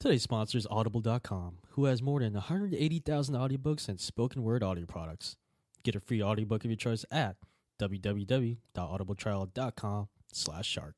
Today's sponsor is Audible.com, who has more than 180,000 audiobooks and spoken word audio products. Get a free audiobook of your choice at www.audibletrial.com/shark.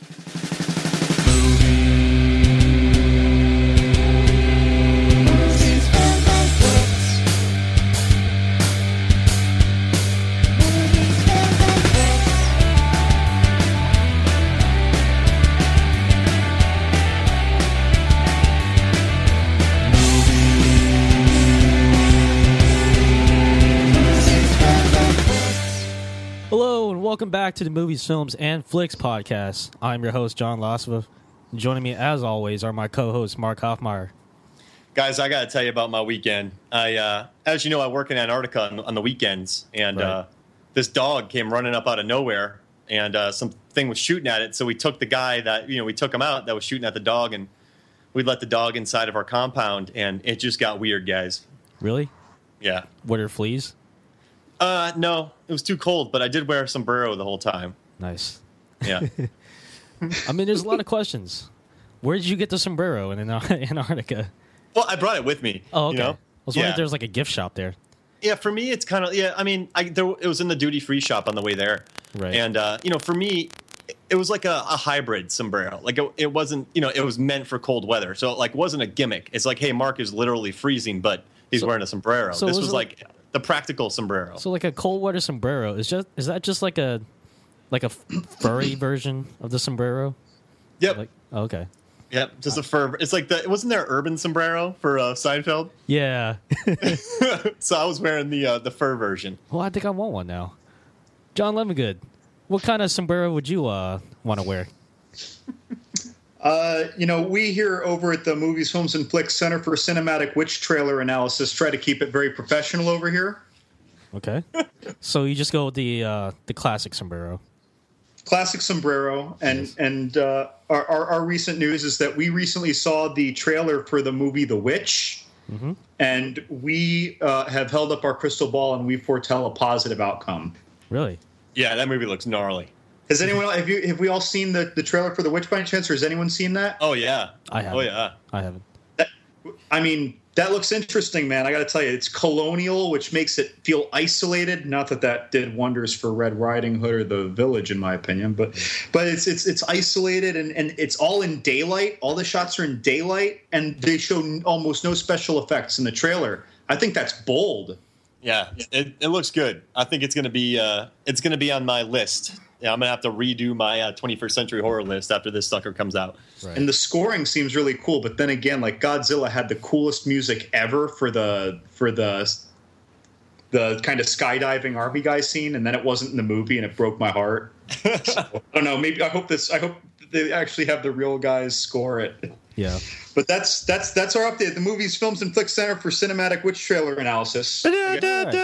Hello and welcome back to the Movies, Films, and Flicks podcast. I'm your host, John Lasova. Joining me, as always, are my co-hosts, Mark Hoffmeyer. Guys, I got to tell you about my weekend. As you know, I work in Antarctica on the weekends, and Right. This dog came running up out of nowhere, and something was shooting at it. So we took the guy we took him out that was shooting at the dog, and we let the dog inside of our compound, and it just got weird, guys. Really? Yeah. What are fleas? No, it was too cold, but I did wear a sombrero the whole time. Nice. Yeah. I mean, there's a lot of questions. Where did you get the sombrero in Antarctica? Well, I brought it with me. Oh, okay. You know? I was wondering Yeah. if there was like a gift shop there. Yeah, for me, it's kind of, I mean, it was in the duty-free shop on the way there. Right. And, for me, it was like a hybrid sombrero. Like, it wasn't, it was meant for cold weather. So, it wasn't a gimmick. It's like, hey, Mark is literally freezing, but he's wearing a sombrero. so This was was it like the practical sombrero. So like a cold weather sombrero is that just like a furry version of the sombrero? Yep. Okay. Yep. Just a fur. It's like wasn't there urban sombrero for Seinfeld? Yeah. So I was wearing the fur version. Well, I think I want one now. John Lemongood, what kind of sombrero would you want to wear? We here over at the Movies, Films, and Flicks Center for Cinematic Witch Trailer Analysis try to keep it very professional over here. Okay. So you just go with the classic sombrero. Classic sombrero, and our recent news is that we recently saw the trailer for the movie The Witch, and we have held up our crystal ball and we foretell a positive outcome. Really? Yeah, that movie looks gnarly. Has anyone have we all seen the trailer for The Witch by any chance, or has anyone seen that? Oh yeah. I haven't. Oh yeah. I haven't. I mean, that looks interesting, man. I got to tell you, it's colonial, which makes it feel isolated. Not that did wonders for Red Riding Hood or The Village, in my opinion, but it's isolated and it's all in daylight. All the shots are in daylight, and they show almost no special effects in the trailer. I think that's bold. Yeah, it looks good. I think it's gonna be on my list. Yeah, I'm gonna have to redo my 21st Century Horror list after this sucker comes out. Right. And the scoring seems really cool. But then again, like Godzilla had the coolest music ever for the kind of skydiving army guy scene, and then it wasn't in the movie, and it broke my heart. So, I don't know. Maybe I hope they actually have the real guys score it. Yeah. But that's our update. The Movies, Films, and Flicks Center for Cinematic Witch Trailer Analysis. Thanks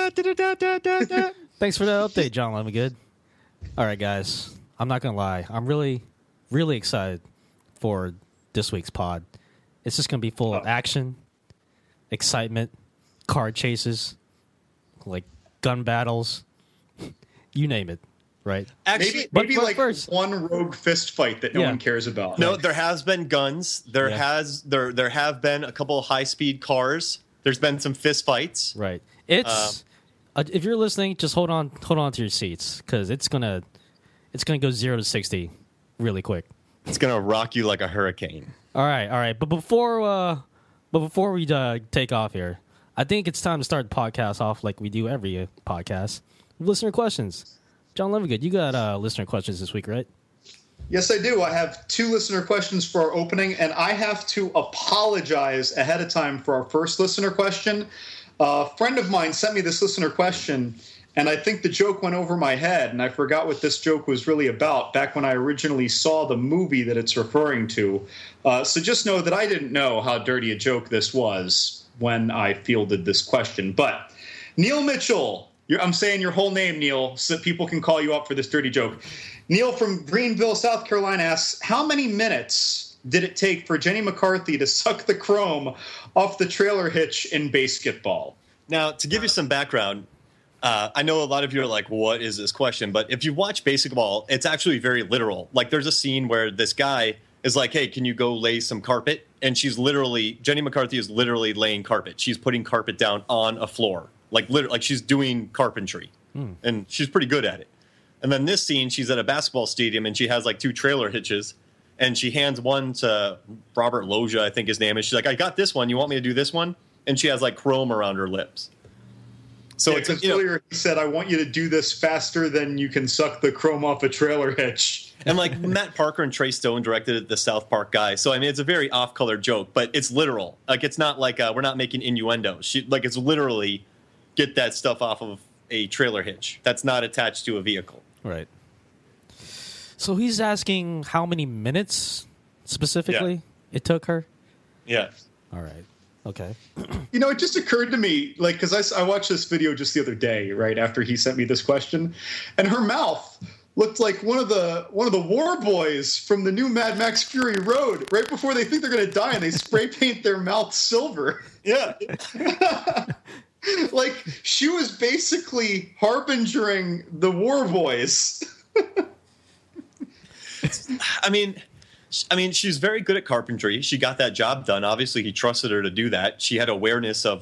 for that update, John Lemongood. All right, guys. I'm not going to lie. I'm really, really excited for this week's pod. It's just going to be full of action, excitement, car chases, like gun battles, you name it, right? Actually, Maybe but like first- one rogue fist fight that no one cares about. no, there has been guns. There have been a couple of high-speed cars. There's been some fist fights. Right. It's if you're listening, just hold on to your seats because it's gonna go 0 to 60 really quick. It's gonna rock you like a hurricane. All right. But before we take off here, I think it's time to start the podcast off like we do every podcast. Listener questions. John Lemongood, you got listener questions this week, right? Yes, I do. I have 2 listener questions for our opening, and I have to apologize ahead of time for our first listener question. A friend of mine sent me this listener question, and I think the joke went over my head, and I forgot what this joke was really about back when I originally saw the movie that it's referring to. So just know that I didn't know how dirty a joke this was when I fielded this question. But Neil Mitchell, I'm saying your whole name, Neil, so that people can call you up for this dirty joke. Neil from Greenville, South Carolina asks, how many minutes did it take for Jenny McCarthy to suck the chrome off the trailer hitch in Basketball? Now, to give you some background, I know a lot of you are like, what is this question? But if you watch Basketball, it's actually very literal. Like, there's a scene where this guy is like, hey, can you go lay some carpet? And Jenny McCarthy is literally laying carpet. She's putting carpet down on a floor, like she's doing carpentry, and she's pretty good at it. And then this scene, she's at a basketball stadium, and she has like 2 trailer hitches, and she hands one to Robert Loggia, I think his name is. She's like, I got this one. You want me to do this one? And she has like chrome around her lips. So yeah, it's earlier he said, I want you to do this faster than you can suck the chrome off a trailer hitch. And like Matt Parker and Trey Stone directed it, the South Park guy. So I mean, it's a very off-color joke, but it's literal. Like it's not like we're not making innuendo. It's literally get that stuff off of a trailer hitch that's not attached to a vehicle. Right. So he's asking how many minutes specifically it took her? Yeah. All right. Okay. You know, it just occurred to me, like, because I watched this video just the other day, right after he sent me this question, and her mouth looked like one of the war boys from the new Mad Max Fury Road. Right before they think they're going to die, and they spray paint their mouth silver. Yeah. Like she was basically harbingering the war boys. I mean, she's very good at carpentry. She got that job done. Obviously, he trusted her to do that. She had awareness of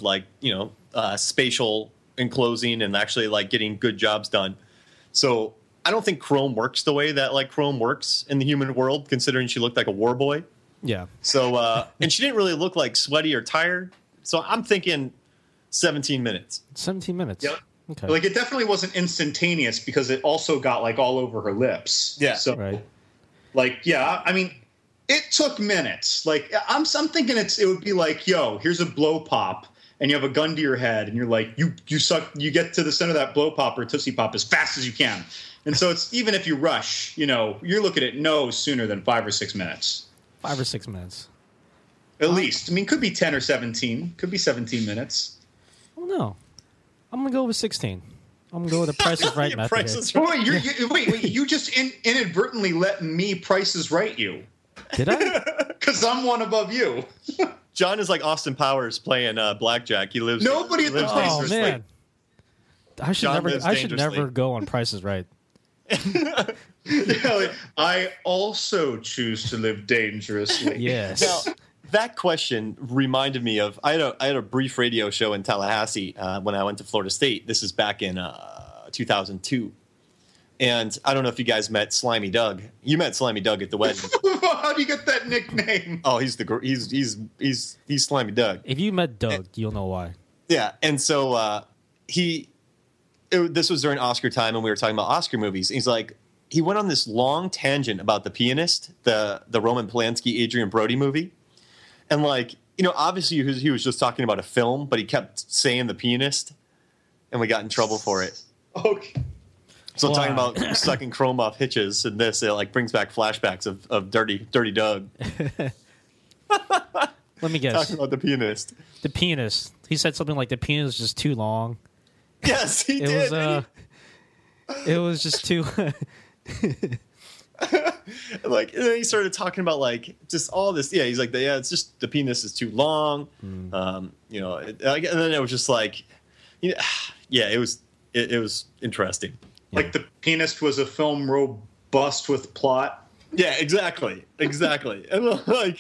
spatial enclosing and actually like getting good jobs done. So I don't think chrome works the way that like chrome works in the human world, considering she looked like a war boy. Yeah. So and she didn't really look like sweaty or tired. So I'm thinking 17 minutes. 17 minutes. Yep. Okay. Like it definitely wasn't instantaneous because it also got like all over her lips. Yeah. So right. like, yeah, I mean, it took minutes. Like I'm thinking it would be like, yo, here's a blow pop and you have a gun to your head and you're like, you get to the center of that blow pop or Tootsie Pop as fast as you can. And so it's even if you rush, you're looking at no sooner than 5 or 6 minutes. 5 or 6 minutes. At least. I mean, could be 10 or 17. Could be 17 minutes. I don't know. I'm going to go with 16. I'm going to go with the Price is Right method. Price is right. Wait, you just inadvertently let me Prices Right you. Did I? Because I'm one above you. John is like Austin Powers playing blackjack. He lives. Nobody at the lives Price Oh, is man. I should John never. lives I should dangerously. never go on Price is Right. Yeah, like, I also choose to live dangerously. Yes. Now, that question reminded me of I had a brief radio show in Tallahassee when I went to Florida State. This is back in 2002, and I don't know if you guys met Slimy Doug. You met Slimy Doug at the wedding. How do you get that nickname? Oh, he's Slimy Doug. If you met Doug, you'll know why. Yeah, and so this was during Oscar time, and we were talking about Oscar movies. He's like, he went on this long tangent about The Pianist, the Roman Polanski, Adrian Brody movie. And like, obviously he was just talking about a film, but he kept saying The Pianist, and we got in trouble for it. Okay. So Wow. talking about sucking chrome off hitches, and this it like brings back flashbacks of Dirty Doug Let me guess. talking about The Pianist. The Pianist. He said something like the pianist is just too long. Yes, he It did. was it was just too Like, and then he started talking about like just all this. Yeah, he's like, it's just the penis is too long. And then it was just like, yeah, it was interesting. Like The Pianist was a film robust with plot. Yeah, exactly. And like,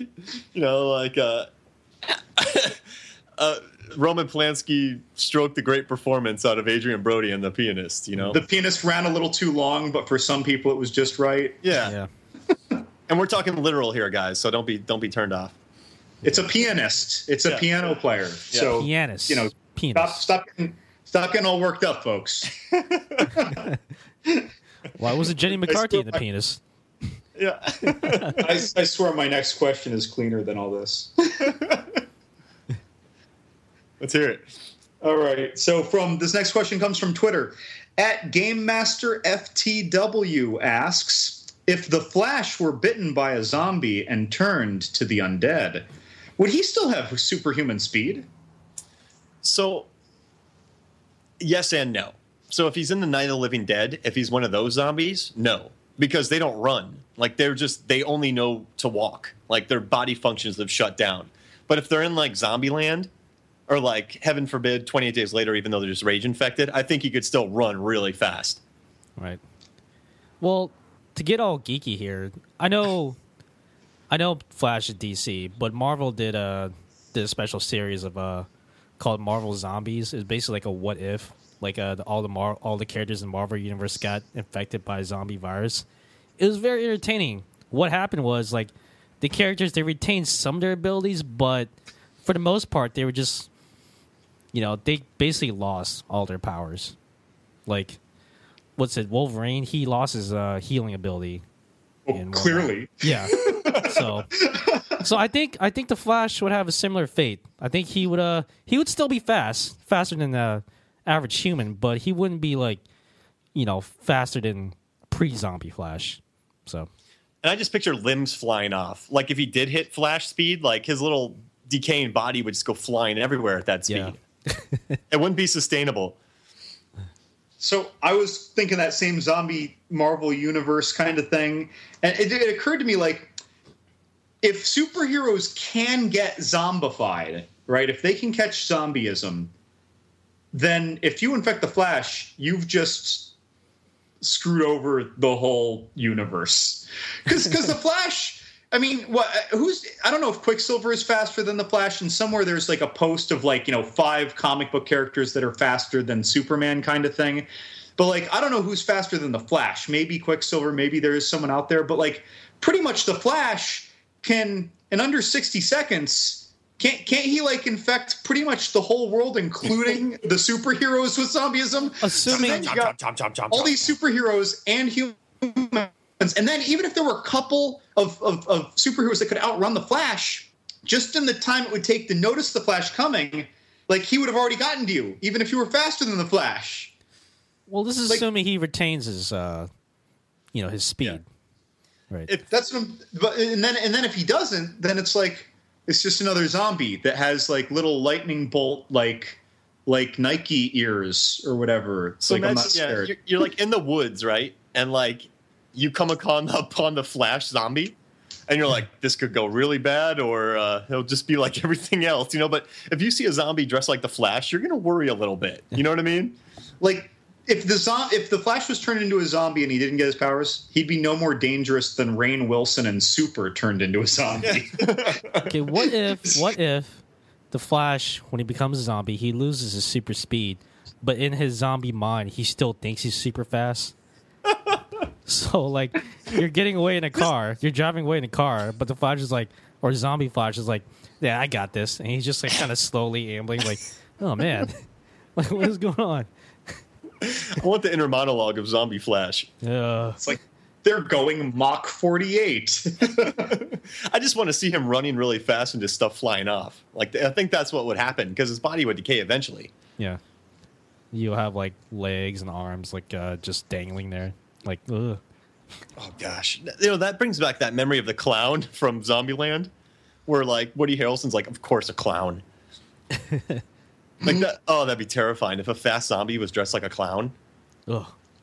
Roman Polanski stroked the great performance out of Adrian Brody in The Pianist. The Pianist ran a little too long, but for some people it was just right. Yeah. And we're talking literal here, guys. So don't be turned off. It's a pianist. It's a piano player. Yeah. So pianist. Pianist. Stop getting all worked up, folks. Why was it Jenny McCarthy in the Pianist? Yeah. I swear my next question is cleaner than all this. Let's hear it. All right. So this next question comes from Twitter. @GameMasterFTW asks, if the Flash were bitten by a zombie and turned to the undead, would he still have superhuman speed? So, yes and no. So if he's in the Night of the Living Dead, if he's one of those zombies, no. Because they don't run. Like, they only know to walk. Like, their body functions have shut down. But if they're in, like, Zombieland, or, like, heaven forbid, 28 Days Later, even though they're just rage infected, I think he could still run really fast. Right. Well, to get all geeky here, I know I know Flash is DC, but Marvel did a special series of called Marvel Zombies. It's basically like a what if, like all the characters in Marvel Universe got infected by a zombie virus. It was very entertaining. What happened was like the characters, they retained some of their abilities, but for the most part they were just, they basically lost all their powers. Like, what's it? Wolverine, he lost his healing ability. Well, clearly, yeah. So I think the Flash would have a similar fate. I think he would still be faster than the average human, but he wouldn't be like, faster than pre-zombie Flash. So, and I just picture limbs flying off. Like if he did hit Flash speed, like his little decaying body would just go flying everywhere at that speed. Yeah. It wouldn't be sustainable. So I was thinking that same zombie Marvel universe kind of thing, and it occurred to me, like, if superheroes can get zombified, right? If they can catch zombieism, then if you infect the Flash, you've just screwed over the whole universe. Because the Flash, I mean, I don't know if Quicksilver is faster than the Flash, and somewhere there's like a post of 5 comic book characters that are faster than Superman kind of thing. But I don't know who's faster than the Flash. Maybe Quicksilver, maybe there is someone out there. But pretty much the Flash can, in under 60 seconds, can't he infect pretty much the whole world, including the superheroes with zombieism? Assuming So all these superheroes and humans. And then even if there were a couple of superheroes that could outrun the Flash, just in the time it would take to notice the Flash coming, he would have already gotten to you, even if you were faster than the Flash. Well, this is assuming he retains his, his speed. Yeah. Right. And then if he doesn't, then it's it's just another zombie that has little lightning bolt like Nike ears or whatever. So I'm not scared. You're in the woods, right? And you come upon the Flash zombie, and you're like, this could go really bad, or it'll just be like everything else, But if you see a zombie dressed like the Flash, you're gonna worry a little bit. You know what I mean? If the Flash was turned into a zombie and he didn't get his powers, he'd be no more dangerous than Rainn Wilson and Super turned into a zombie. Okay, what if the Flash, when he becomes a zombie, he loses his super speed, but in his zombie mind, he still thinks he's super fast? So, you're getting away in a car, you're driving away in a car, but the Flash is or zombie Flash is yeah, I got this. And he's just kind of slowly ambling, oh man, what is going on? I want the inner monologue of Zombie Flash. It's they're going Mach 48. I just want to see him running really fast and just stuff flying off. I think that's what would happen, because his body would decay eventually. Yeah. You'll have legs and arms just dangling there. Ugh. Oh gosh. That brings back that memory of the clown from Zombieland, where Woody Harrelson's of course a clown. That'd be terrifying if a fast zombie was dressed like a clown. Ugh.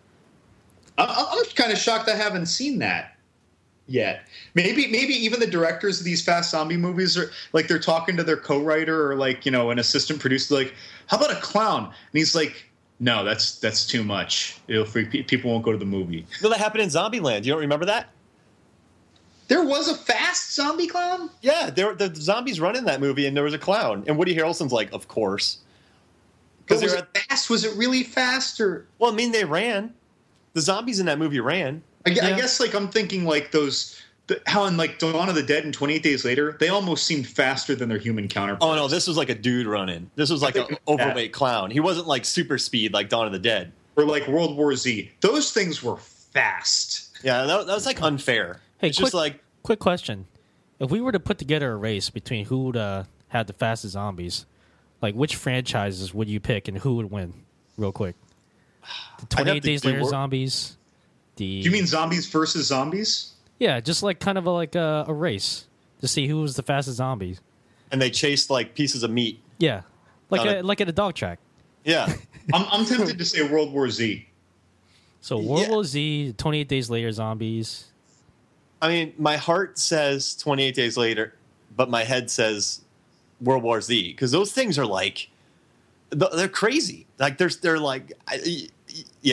I'm kind of shocked I haven't seen that yet. Maybe even the directors of these fast zombie movies are they're talking to their co-writer or an assistant producer, how about a clown? And he's no, that's too much. It'll freak people, won't go to the movie. Well, that happened in Zombieland. You don't remember that? There was a fast zombie clown? Yeah, the zombies run in that movie, and there was a clown. And Woody Harrelson's of course. Was it fast? Was it really fast? Or? Well, I mean, they ran. The zombies in that movie ran. I guess I'm thinking how in Dawn of the Dead and 28 Days Later, they almost seemed faster than their human counterparts. Oh, no, this was a dude running. This was an overweight clown. He wasn't super speed like Dawn of the Dead. Or World War Z. Those things were fast. Yeah, that was unfair. Hey, it's quick question. If we were to put together a race between who would have the fastest zombies, which franchises would you pick and who would win? Real quick. The 28 Days Later zombies. Do you mean zombies versus zombies? Yeah, just kind of a race to see who was the fastest zombies. And they chased pieces of meat. Yeah, like at a dog track. Yeah. I'm tempted to say World War Z. So World War Z, 28 Days Later zombies. I mean, my heart says 28 Days Later, but my head says World War Z, because those things are they're crazy. They're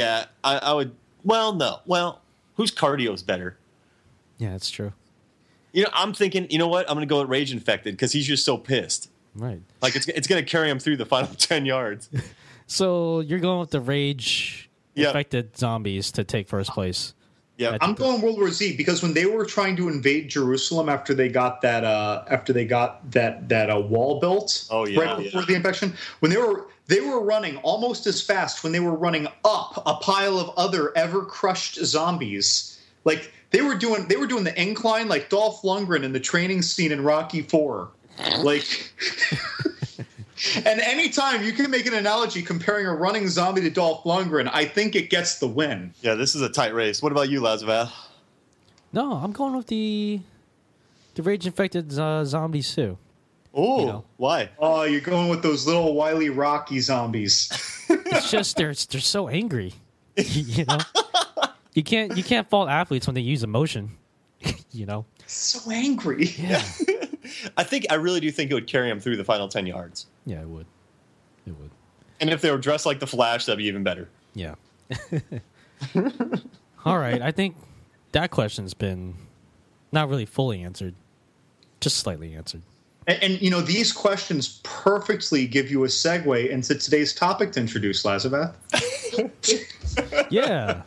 I would. Well, no. Well, whose cardio is better? Yeah, that's true. I'm thinking, you know what? I'm going to go with Rage Infected because he's just so pissed. Right. Like it's going to carry him through the final 10 yards. So you're going with the Rage infected zombies to take first place. Yeah, I'm going World War Z because when they were trying to invade Jerusalem after they got that wall built, right before the infection, when they were running almost as fast when they were running up a pile of other ever crushed zombies. Like they were doing the incline like Dolph Lundgren in the training scene in Rocky IV. Like and anytime you can make an analogy comparing a running zombie to Dolph Lundgren, I think it gets the win. Yeah, this is a tight race. What about you, Lazaval? No, I'm going with the rage-infected zombies too. Oh, why? Oh, you're going with those little wily Rocky zombies. It's just they're so angry. You know, you can't fault athletes when they use emotion. You know, so angry. Yeah. I really do think it would carry him through the final 10 yards. Yeah, it would. It would. And if they were dressed like the Flash, that'd be even better. Yeah. All right. I think that question's been not really fully answered, just slightly answered. And these questions perfectly give you a segue into today's topic to introduce, Lazabath. Yeah.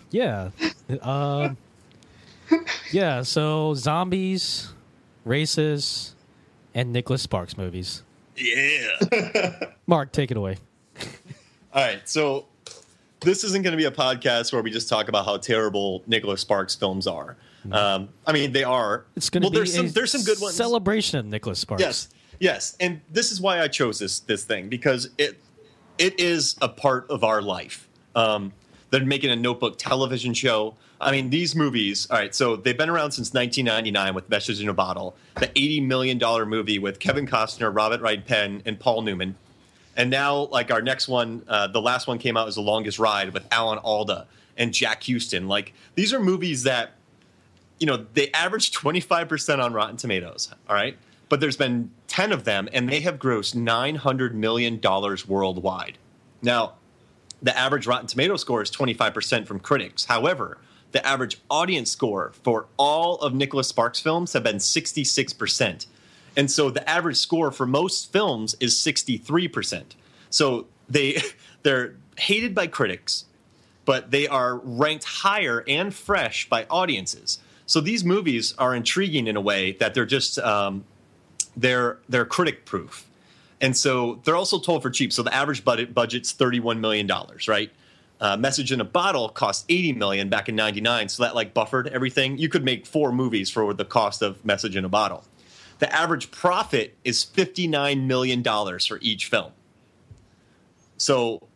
Yeah. So zombies, races, and Nicholas Sparks movies. Yeah. Mark, take it away. All right. So this isn't going to be a podcast where we just talk about how terrible Nicholas Sparks films are. I mean, they are. It's going to be there's some good ones. Celebration of Nicholas Sparks. Yes. And this is why I chose this thing, because it is a part of our life. They're making a Notebook television show. I mean, these movies, all right, so they've been around since 1999 with Message in a Bottle, the $80 million movie with Kevin Costner, Robert Wright Penn, and Paul Newman. And now, like, our next one, the last one came out as The Longest Ride with Alan Alda and Jack Houston. Like, these are movies that, they average 25% on Rotten Tomatoes, all right? But there's been 10 of them, and they have grossed $900 million worldwide. Now, the average Rotten Tomato score is 25% from critics. However, the average audience score for all of Nicholas Sparks films have been 66%. And so the average score for most films is 63%. So they're hated by critics, but they are ranked higher and fresh by audiences. So these movies are intriguing in a way that they're just they're critic proof. And so they're also told for cheap. So the average budget's $31 million, right? Message in a Bottle cost $80 million back in '99, so that buffered everything. You could make 4 movies for the cost of Message in a Bottle. The average profit is $59 million for each film. So,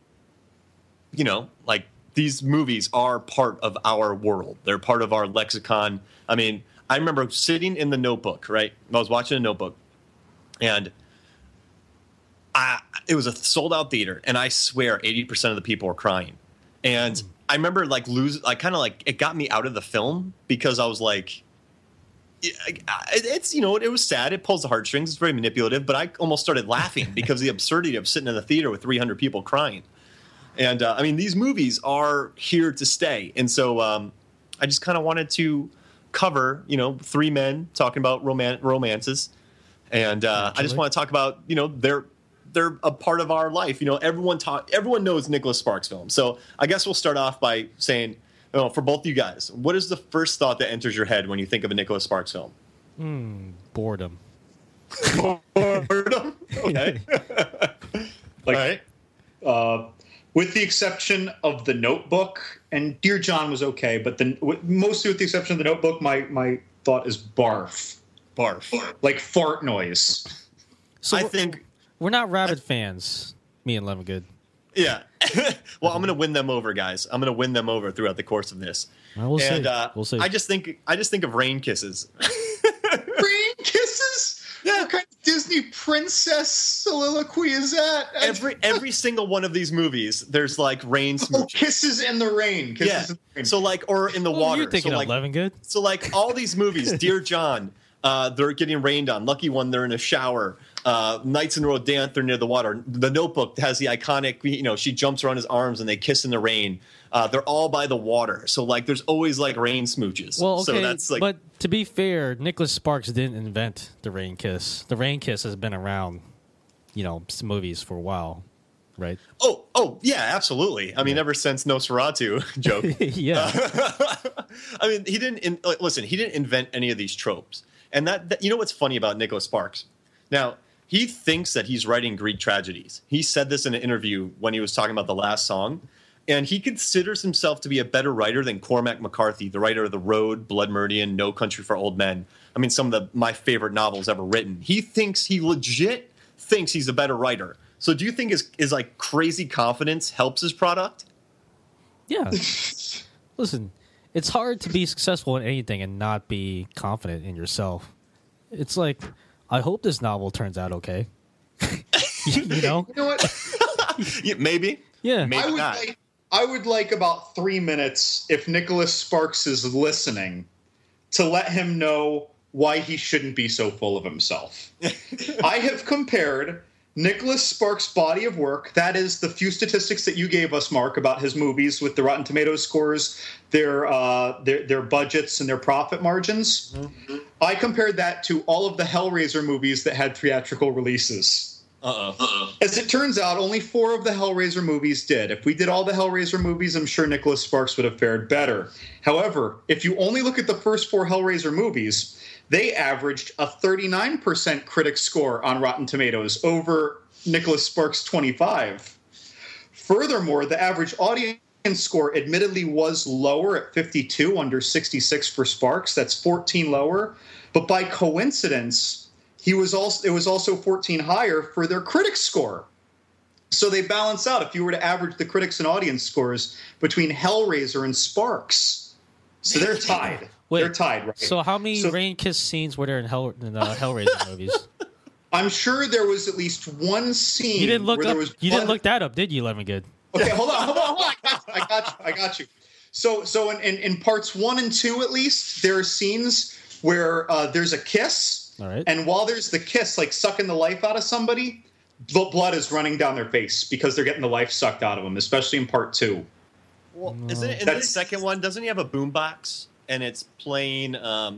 these movies are part of our world. They're part of our lexicon. I mean, I remember sitting in the Notebook, right? I was watching a Notebook, and it was a sold-out theater, and I swear 80% of the people were crying. And I remember it got me out of the film because I was like, it's it was sad. It pulls the heartstrings. It's very manipulative, but I almost started laughing because of the absurdity of sitting in the theater with 300 people crying. And I mean, these movies are here to stay. And so I just kind of wanted to cover, 3 men talking about romances. And I just want to talk about, they're a part of our life. Everyone knows Nicholas Sparks films. So I guess we'll start off by saying, for both you guys, what is the first thought that enters your head when you think of a Nicholas Sparks film? Boredom. Boredom? Okay. All right. With the exception of The Notebook, and Dear John was okay, but mostly with the exception of The Notebook, my thought is barf. Barf. Like fart noise. So I think... We're not Rabbit fans, me and Lemongood. Yeah. Well, I'm going to win them over, guys. I'm going to win them over throughout the course of this. We'll see. We'll see. I just think of Rain Kisses. Rain Kisses? Yeah. What kind of Disney princess soliloquy is that? Every single one of these movies, there's rain smooches. Kisses in the rain. Kisses in the rain. So or in the water. You're thinking of Lemongood. So all these movies, Dear John, they're getting rained on. Lucky One, they're in a shower. Knights in the Rodanthe are near the water. The Notebook has the iconic, she jumps around his arms and they kiss in the rain. They're all by the water, so like there's always like rain smooches. Well, okay, so that's like. But to be fair, Nicholas Sparks didn't invent the rain kiss. The rain kiss has been around, movies for a while, right? Oh, yeah, absolutely. I mean, ever since Nosferatu joke. Yeah. I mean, he didn't listen. He didn't invent any of these tropes, and that you know what's funny about Nicholas Sparks? Now he thinks that he's writing Greek tragedies. He said this in an interview when he was talking about the last song. And he considers himself to be a better writer than Cormac McCarthy, the writer of The Road, Blood Meridian, No Country for Old Men. I mean, some of my favorite novels ever written. He legit thinks he's a better writer. So do you think his like crazy confidence helps his product? Yeah. Listen, it's hard to be successful in anything and not be confident in yourself. It's like, I hope this novel turns out okay. You know? You know what? Yeah, maybe. Yeah. Maybe not. I would like about 3 minutes, if Nicholas Sparks is listening, to let him know why he shouldn't be so full of himself. I have compared Nicholas Sparks' body of work, that is the few statistics that you gave us, Mark, about his movies with the Rotten Tomatoes scores, their budgets and their profit margins. Mm-hmm. I compared that to all of the Hellraiser movies that had theatrical releases. As it turns out, only 4 of the Hellraiser movies did. If we did all the Hellraiser movies, I'm sure Nicholas Sparks would have fared better. However, if you only look at the first 4 Hellraiser movies, they averaged a 39% critic score on Rotten Tomatoes over Nicholas Sparks' 25. Furthermore, the average audience score admittedly was lower at 52, under 66 for Sparks. That's 14 lower. But by coincidence, it was also 14 higher for their critics score. So they balance out if you were to average the critics and audience scores between Hellraiser and Sparks. So they're tied. Wait, they're tied, right? So how many rain kiss scenes were there in the Hellraiser movies? I'm sure there was at least one scene. You didn't look where up. There was You didn't look that up, did you, Lemongood? Okay, hold on. I got you. So in parts 1 and 2, at least, there are scenes where there's a kiss. All right. And while there's the kiss, like sucking the life out of somebody, blood is running down their face because they're getting the life sucked out of them, especially in part 2. Well, isn't it in the second one? Doesn't he have a boombox and it's playing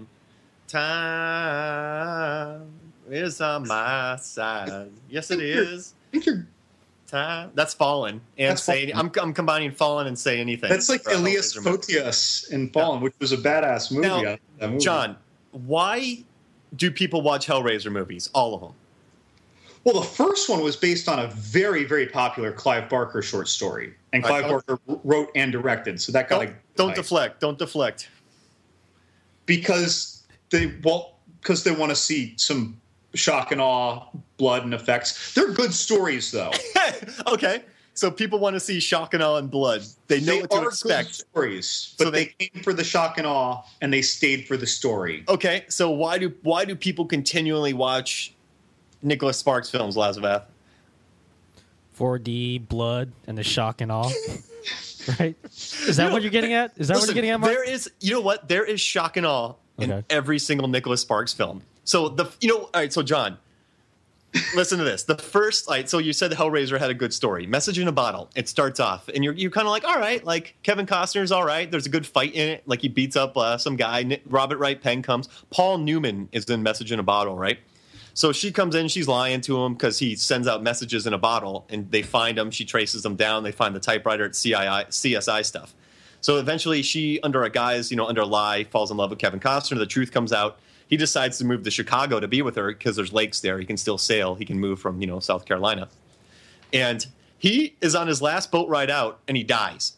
"Time is on my side"? Yes, it is. I think you're. Time. That's Fallen and Say. I'm combining Fallen and Say Anything. That's like Elias Photios in Fallen, which was a badass movie. Now, that movie. John, why do people watch Hellraiser movies? All of them. Well, the first one was based on a very, very popular Clive Barker short story, and Clive Barker wrote and directed. So that got don't deflect. Don't deflect. Because they want to see some shock and awe, blood and effects. They're good stories, though. Okay, so people want to see shock and awe and blood. They know what to expect. Good stories, but they came for the shock and awe, and they stayed for the story. Okay, so why do people continually watch Nicholas Sparks films, Lazavath? For the blood and the shock and awe. Right? Is that what you're getting at? Is that what you're getting at, Mark? There is, you know what? There is shock and awe in every single Nicholas Sparks film. So all right, so John, listen to this. The first, all right, so you said Hellraiser had a good story. Message in a Bottle. It starts off, and you're kind of like, all right, like Kevin Costner's all right. There's a good fight in it. Like he beats up some guy. Robert Wright Penn comes. Paul Newman is in Message in a Bottle, right? So she comes in, she's lying to him because he sends out messages in a bottle, and they find him. She traces them down. They find the typewriter at CSI stuff. So eventually she, under a lie, falls in love with Kevin Costner. The truth comes out. He decides to move to Chicago to be with her because there's lakes there. He can still sail. He can move from, South Carolina. And he is on his last boat ride out, and he dies.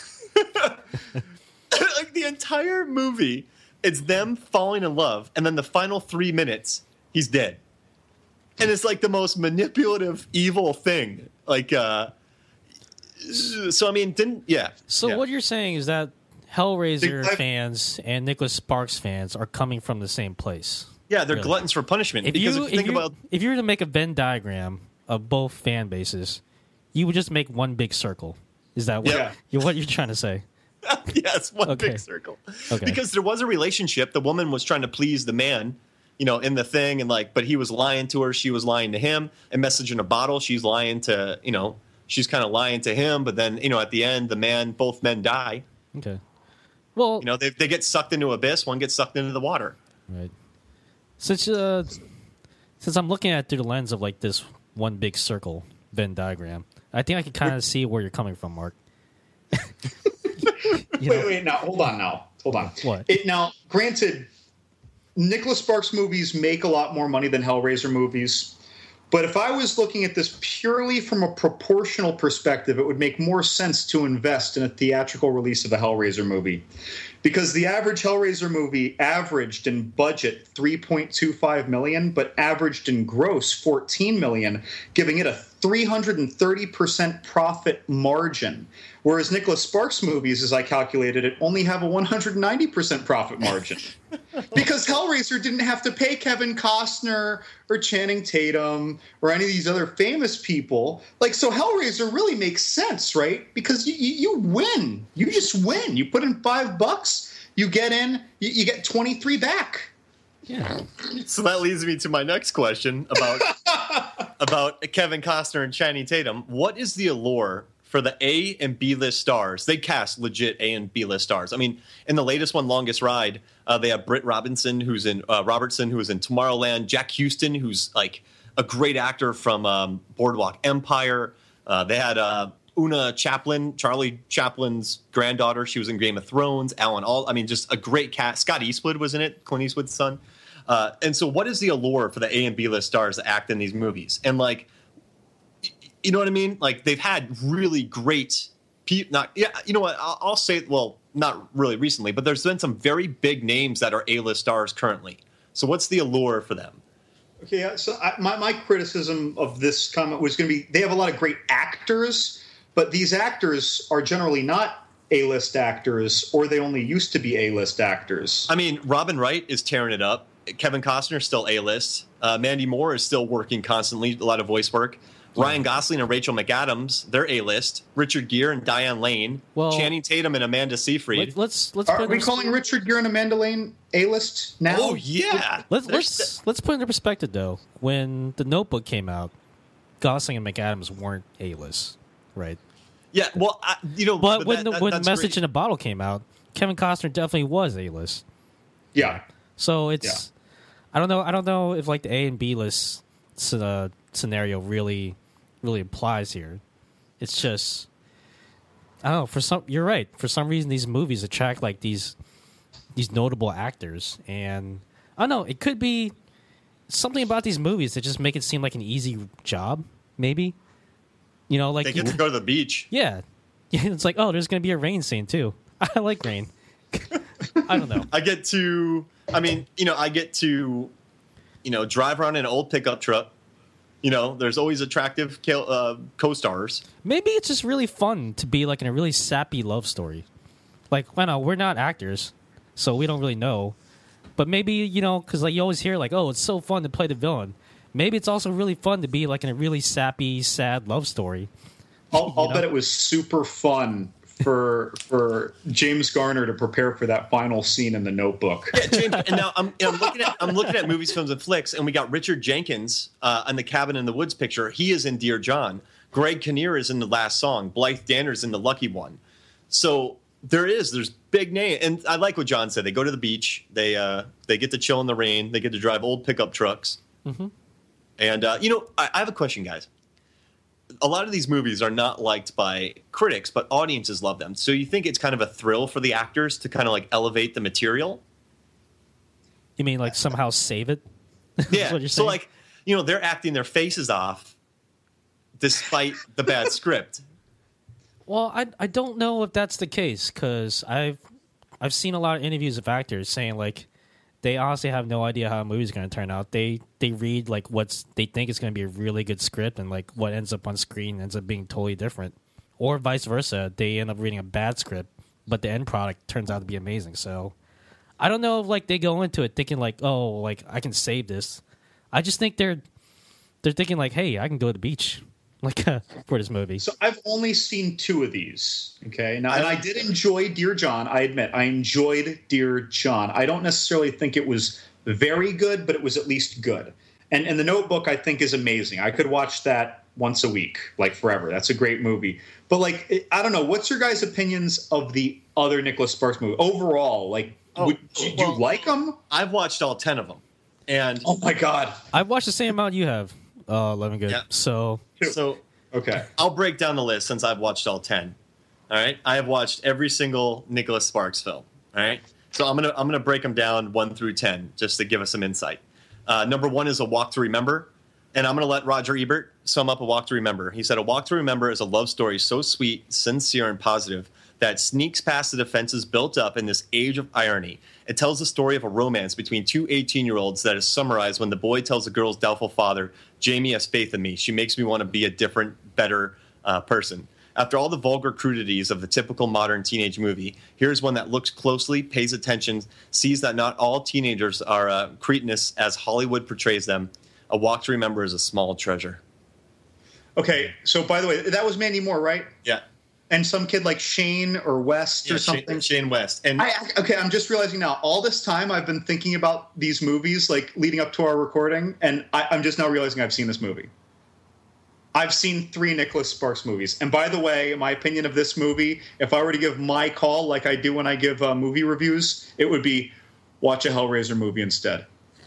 Like the entire movie, it's them falling in love, and then the final 3 minutes, he's dead. And it's like the most manipulative, evil thing. Like, so I mean, what you're saying is that Hellraiser fans and Nicholas Sparks fans are coming from the same place. Yeah, they're gluttons for punishment. If you were to make a Venn diagram of both fan bases, you would just make one big circle. Is that what you're trying to say? Yes, one big circle. Okay. Because there was a relationship. The woman was trying to please the man, in the thing, and but he was lying to her, she was lying to him. A Message in a Bottle, she's lying to, she's kind of lying to him, but then, at the end, both men die. Okay. Well, they get sucked into abyss, one gets sucked into the water. Right. Since I'm looking at it through the lens of this one big circle Venn diagram, I think I can kind of see where you're coming from, Mark. Wait, now, hold on. What? Now, granted, Nicholas Sparks movies make a lot more money than Hellraiser movies. But if I was looking at this purely from a proportional perspective, it would make more sense to invest in a theatrical release of a Hellraiser movie. Because the average Hellraiser movie averaged in budget $3.25 million, but averaged in gross $14 million, giving it a 330% profit margin. Whereas Nicholas Sparks movies, as I calculated it, only have a 190% profit margin. Because Hellraiser didn't have to pay Kevin Costner or Channing Tatum or any of these other famous people. So Hellraiser really makes sense, right? Because you win. You just win. You put in $5, you get in, you get 23 back. Yeah. So that leads me to my next question about Kevin Costner and Channing Tatum. What is the allure for the A and B list stars? They cast legit A and B list stars. I mean, in the latest one, Longest Ride, they have Britt Robertson, who's in Tomorrowland, Jack Houston, who's a great actor from Boardwalk Empire. They had Una Chaplin, Charlie Chaplin's granddaughter. She was in Game of Thrones. Alan Alda. I mean, just a great cast. Scott Eastwood was in it, Clint Eastwood's son. And so what is the allure for the A and B list stars that act in these movies? And you know what I mean? They've had really great you know what? I'll say, well, not really recently, but there's been some very big names that are A-list stars currently. So what's the allure for them? Okay, so my criticism of this comment was going to be they have a lot of great actors, but these actors are generally not A-list actors, or they only used to be A-list actors. I mean, Robin Wright is tearing it up. Kevin Costner is still A-list. Mandy Moore is still working constantly, a lot of voice work. Ryan Gosling and Rachel McAdams, they're A-list. Richard Gere and Diane Lane. Channing Tatum and Amanda Seyfried. Are we calling Richard Gere and Amanda Lane A-list now? Oh yeah. Let's put it into perspective though. When The Notebook came out, Gosling and McAdams weren't A-list, right? Yeah. Well, but when the Message in a Bottle came out, Kevin Costner definitely was A-list. Yeah. So it's I don't know if the A and B list scenario really applies here. It's just I don't know. You're right. For some reason, these movies attract these notable actors, and I don't know. It could be something about these movies that just make it seem like an easy job. Maybe they get to go to the beach. Yeah, it's there's going to be a rain scene too. I like rain. I don't know. I get to drive around in an old pickup truck. There's always attractive co-stars. Maybe it's just really fun to be in a really sappy love story. I know we're not actors, so we don't really know. But maybe, because you always hear oh, it's so fun to play the villain. Maybe it's also really fun to be in a really sappy, sad love story. I'll bet it was super fun for James Garner to prepare for that final scene in The Notebook. Yeah, James. And now I'm looking at movies, films, and flicks, and we got Richard Jenkins on the Cabin in the Woods picture. He is in Dear John. Greg Kinnear is in The Last Song. Blythe Danner's in The Lucky One. So there's big name, and I like what John said. They go to the beach. They get to chill in the rain. They get to drive old pickup trucks. Mm-hmm. And I have a question, guys. A lot of these movies are not liked by critics, but audiences love them. So you think it's kind of a thrill for the actors to kind of elevate the material? You mean somehow save it? Yeah. What you're saying? So they're acting their faces off despite the bad script. Well, I don't know if that's the case, because I've seen a lot of interviews of actors saying they honestly have no idea how a movie's going to turn out. They read they think is going to be a really good script, and what ends up on screen ends up being totally different, or vice versa. They end up reading a bad script, but the end product turns out to be amazing. So I don't know if they go into it thinking oh, I can save this. I just think they're thinking hey, I can go to the beach for this movie. So I've only seen 2 of these. Okay, now and I did enjoy Dear John. I admit I enjoyed Dear John. I don't necessarily think it was very good, but it was at least good. And The Notebook, I think, is amazing. I could watch that once a week, like forever. That's a great movie. But like, I don't know. What's your guys' opinions of the other Nicholas Sparks movie overall? Like, do you like them? I've watched all 10 of them, and oh my god, I've watched the same amount you have, Levingood. Yeah. So okay, I'll break down the list since I've watched all 10. All right, I have watched every single Nicholas Sparks film. All right, so I'm gonna break them down 1 through 10 just to give us some insight. Number 1 is A Walk to Remember. And I'm going to let Roger Ebert sum up A Walk to Remember. He said, A Walk to Remember is a love story so sweet, sincere, and positive that it sneaks past the defenses built up in this age of irony. It tells the story of a romance between two 18-year-olds that is summarized when the boy tells the girl's doubtful father, Jamie has faith in me. She makes me want to be a different, better person. After all the vulgar crudities of the typical modern teenage movie, here's one that looks closely, pays attention, sees that not all teenagers are cretinous as Hollywood portrays them. A Walk to Remember is a small treasure. Okay, so by the way, that was Mandy Moore, right? Yeah. And some kid like Shane or West or something. Shane West. And okay, I'm just realizing now. All this time I've been thinking about these movies, like leading up to our recording, and I'm just now realizing I've seen this movie. I've seen 3 Nicholas Sparks movies. And by the way, my opinion of this movie, if I were to give my call like I do when I give movie reviews, it would be watch a Hellraiser movie instead.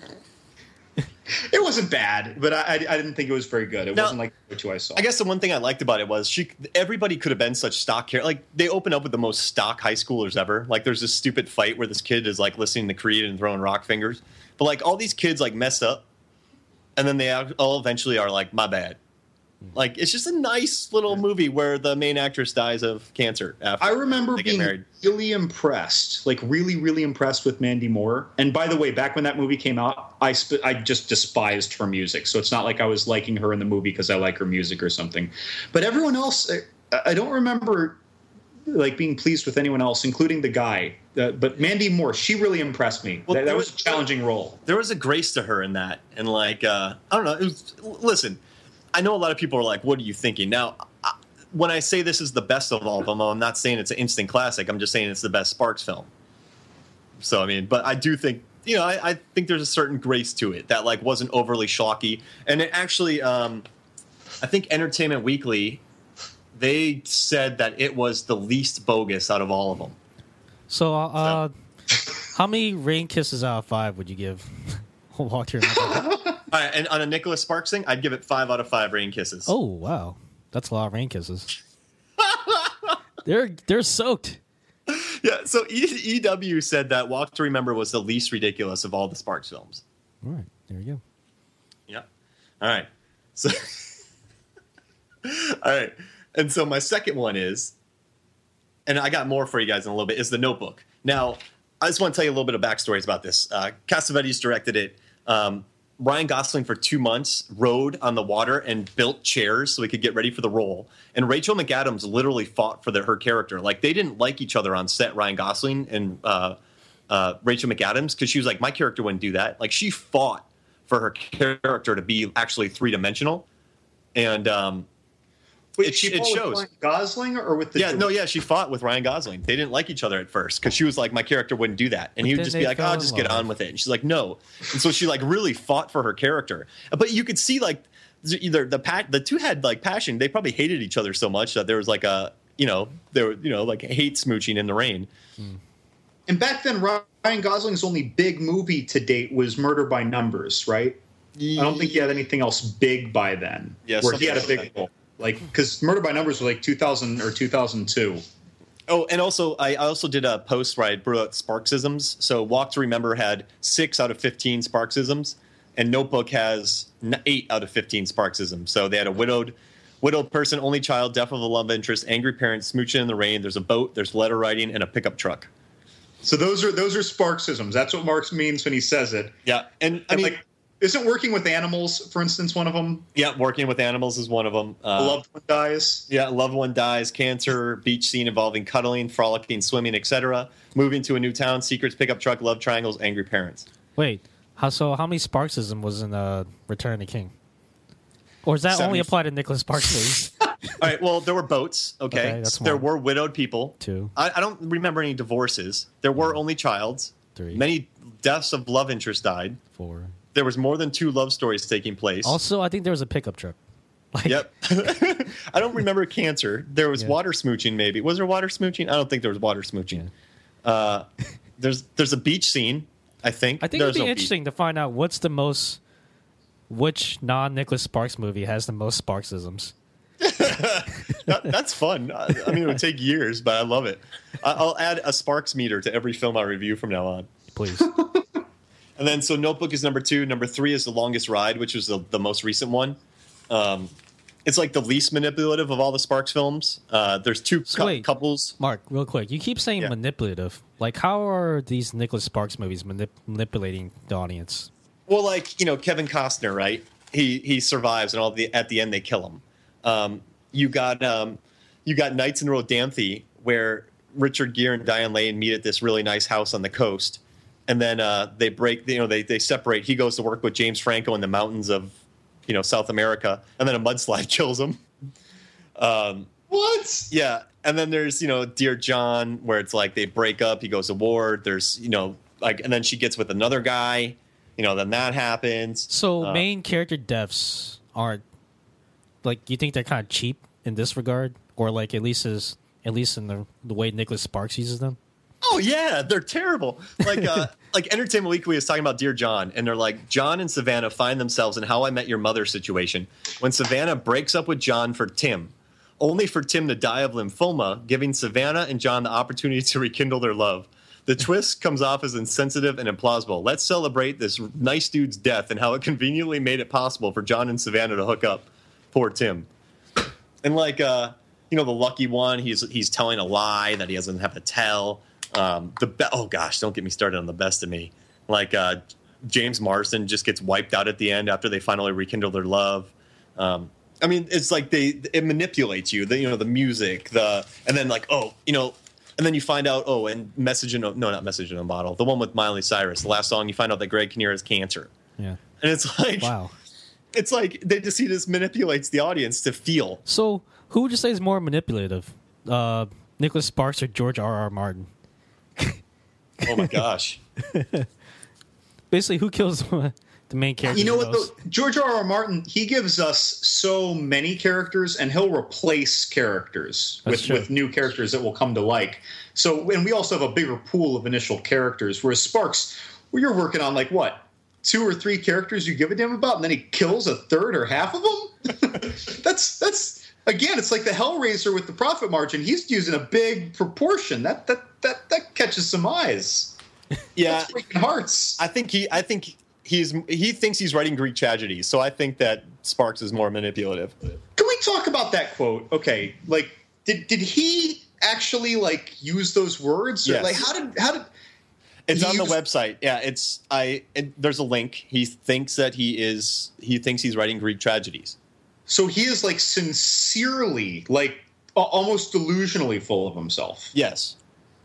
It wasn't bad, but I didn't think it was very good. It wasn't like the two I saw. I guess the one thing I liked about it was everybody could have been such stock characters. Like, they open up with the most stock high schoolers ever. Like, there's this stupid fight where this kid is, like, listening to Creed and throwing rock fingers. But, like, all these kids, like, mess up, and then they all eventually are like, my bad. Like, it's just a nice little movie where the main actress dies of cancer after I remember they get being married. really impressed, like really, really impressed with Mandy Moore. And by the way, back when that movie came out, I just despised her music. So it's not like I was liking her in the movie because I like her music or something. But everyone else, I don't remember like being pleased with anyone else, including the guy. But Mandy Moore, she really impressed me. Well, that was a challenging role. There was a grace to her in that. And like, I don't know. Listen, I know a lot of people are like, what are you thinking? Now, when I say this is the best of all of them, I'm not saying it's an instant classic. I'm just saying it's the best Sparks film. So, I mean, but I do think, I think there's a certain grace to it that like wasn't overly schlocky. And it actually, I think Entertainment Weekly, they said that it was the least bogus out of all of them. So, how many rain kisses out of 5 would you give Walk to Remember? All right, and on a Nicholas Sparks thing, I'd give it 5 out of 5 rain kisses. Oh, wow. That's a lot of rain kisses. They're soaked. Yeah, so EW said that Walk to Remember was the least ridiculous of all the Sparks films. All right, there you go. Yeah. All right. So, all right. And so my second one is, and I got more for you guys in a little bit, is The Notebook. Now, I just want to tell you a little bit of backstories about this. Cassavetes directed it. Ryan Gosling for 2 months rode on the water and built chairs so he could get ready for the role. And Rachel McAdams literally fought for her character. Like, they didn't like each other on set, Ryan Gosling and Rachel McAdams, because she was like, my character wouldn't do that. Like, she fought for her character to be actually 3-dimensional. And Wait, it she fought shows. with Ryan Gosling or with the she fought with Ryan Gosling. They didn't like each other at first because she was like, my character wouldn't do that. And he would just be like, oh, just get on with it. And she's like, no. And so she like really fought for her character. But you could see like either the two had like passion. They probably hated each other so much that there was like there were like hate smooching in the rain. And back then, Ryan Gosling's only big movie to date was Murder by Numbers, right? I don't think he had anything else big by then. Yeah, where he had a big role. Like, because Murder by Numbers was like 2000 or 2002. Oh, and also I also did a post where I brought up Sparksisms. So Walk to Remember had 6 out of 15 Sparksisms, and Notebook has 8 out of 15 Sparksisms. So they had a widowed person, only child, death of a love interest, angry parents, smooching in the rain. There's a boat, there's letter writing, and a pickup truck. So those are Sparksisms. That's what Marx means when he says it. Yeah, and I mean, like, isn't working with animals, for instance, one of them? Yeah, working with animals is one of them. A loved one dies. Yeah, a loved one dies. Cancer, beach scene involving cuddling, frolicking, swimming, etc. Moving to a new town, secrets, pickup truck, love triangles, angry parents. Wait, how many Sparksism was in Return of the King? Or does that 70. only apply to Nicholas Sparks movies? All right, well, there were boats, okay? That's there one. were widowed people. 2. I don't remember any divorces. There were only childs. 3. Many deaths of love interest died. 4. There was more than 2 love stories taking place. Also, I think there was a pickup truck. Like, Yep. I don't remember cancer. There was water smooching, maybe. Was there water smooching? I don't think there was water smooching. There's a beach scene, I think. I think it'd be interesting to find out which non-Nicholas Sparks movie has the most Sparksisms. That's fun. I mean, it would take years, but I love it. I'll add a Sparks meter to every film I review from now on. Please. And then, so Notebook is number 2. Number 3 is The Longest Ride, which was the most recent one. It's like the least manipulative of all the Sparks films. There's 2 couples. Mark, real quick. You keep saying manipulative. Like, how are these Nicholas Sparks movies manipulating the audience? Well, like, Kevin Costner, right? He survives, and at the end they kill him. You got Nights in Rodanthe, where Richard Gere and Diane Lane meet at this really nice house on the coast, and then they break. They separate. He goes to work with James Franco in the mountains of South America, and then a mudslide kills him. What? Yeah, and then there's Dear John, where it's like they break up. He goes to war. There's and then she gets with another guy. Then that happens. So main character deaths aren't like, you think they're kind of cheap in this regard, or like at least in the way Nicholas Sparks uses them? Oh yeah, they're terrible. Like Entertainment Weekly was talking about Dear John, and they're like, John and Savannah find themselves in How I Met Your Mother situation when Savannah breaks up with John for Tim, only for Tim to die of lymphoma, giving Savannah and John the opportunity to rekindle their love. The twist comes off as insensitive and implausible. Let's celebrate this nice dude's death and how it conveniently made it possible for John and Savannah to hook up. Poor Tim. And the lucky one, he's telling a lie that he doesn't have to tell. Oh gosh, don't get me started on The Best of Me. James Marsden just gets wiped out at the end after they finally rekindle their love. I mean, it's like it manipulates you. The music, and then and then you find out, and not Message in a Bottle, the one with Miley Cyrus, the last song, you find out that Greg Kinnear has cancer. Yeah. And it's like, wow. It's like they just see this manipulates the audience to feel. So who would you say is more manipulative? Nicholas Sparks or George R.R. Martin? Oh my gosh. Basically, who kills the main character? You know what, though? George R.R. Martin, he gives us so many characters, and he'll replace characters with new characters that will come to like. So, and we also have a bigger pool of initial characters, whereas Sparks, you're working on 2 or 3 characters you give a damn about, and then he kills a third or half of them? That's again, it's like the Hellraiser with the profit margin. He's using a big proportion. That catches some eyes. Yeah. That's breaking hearts. I think he thinks he's writing Greek tragedies, so I think that Sparks is more manipulative. Can we talk about that quote? Okay, did he actually use those words? Or, yes. How did it's on the website? Yeah, there's a link. He thinks he's writing Greek tragedies. So he is sincerely, almost delusionally full of himself. Yes.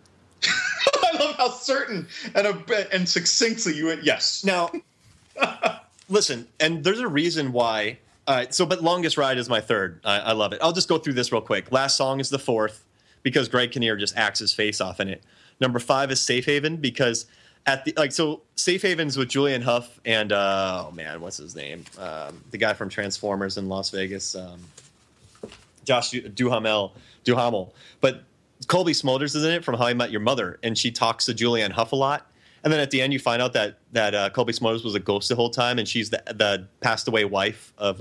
I love how certain and succinctly you went yes. Now, listen, and there's a reason why. All right, but Longest Ride is my third. I love it. I'll just go through this real quick. Last Song is the 4th because Greg Kinnear just acts his face off in it. Number 5 is Safe Haven because Safe Haven's with Julianne Hough and what's his name? The guy from Transformers in Las Vegas, Josh Duhamel. But Colby Smulders is in it from How I Met Your Mother, and she talks to Julianne Hough a lot. And then at the end, you find out that Colby Smulders was a ghost the whole time, and she's the passed away wife of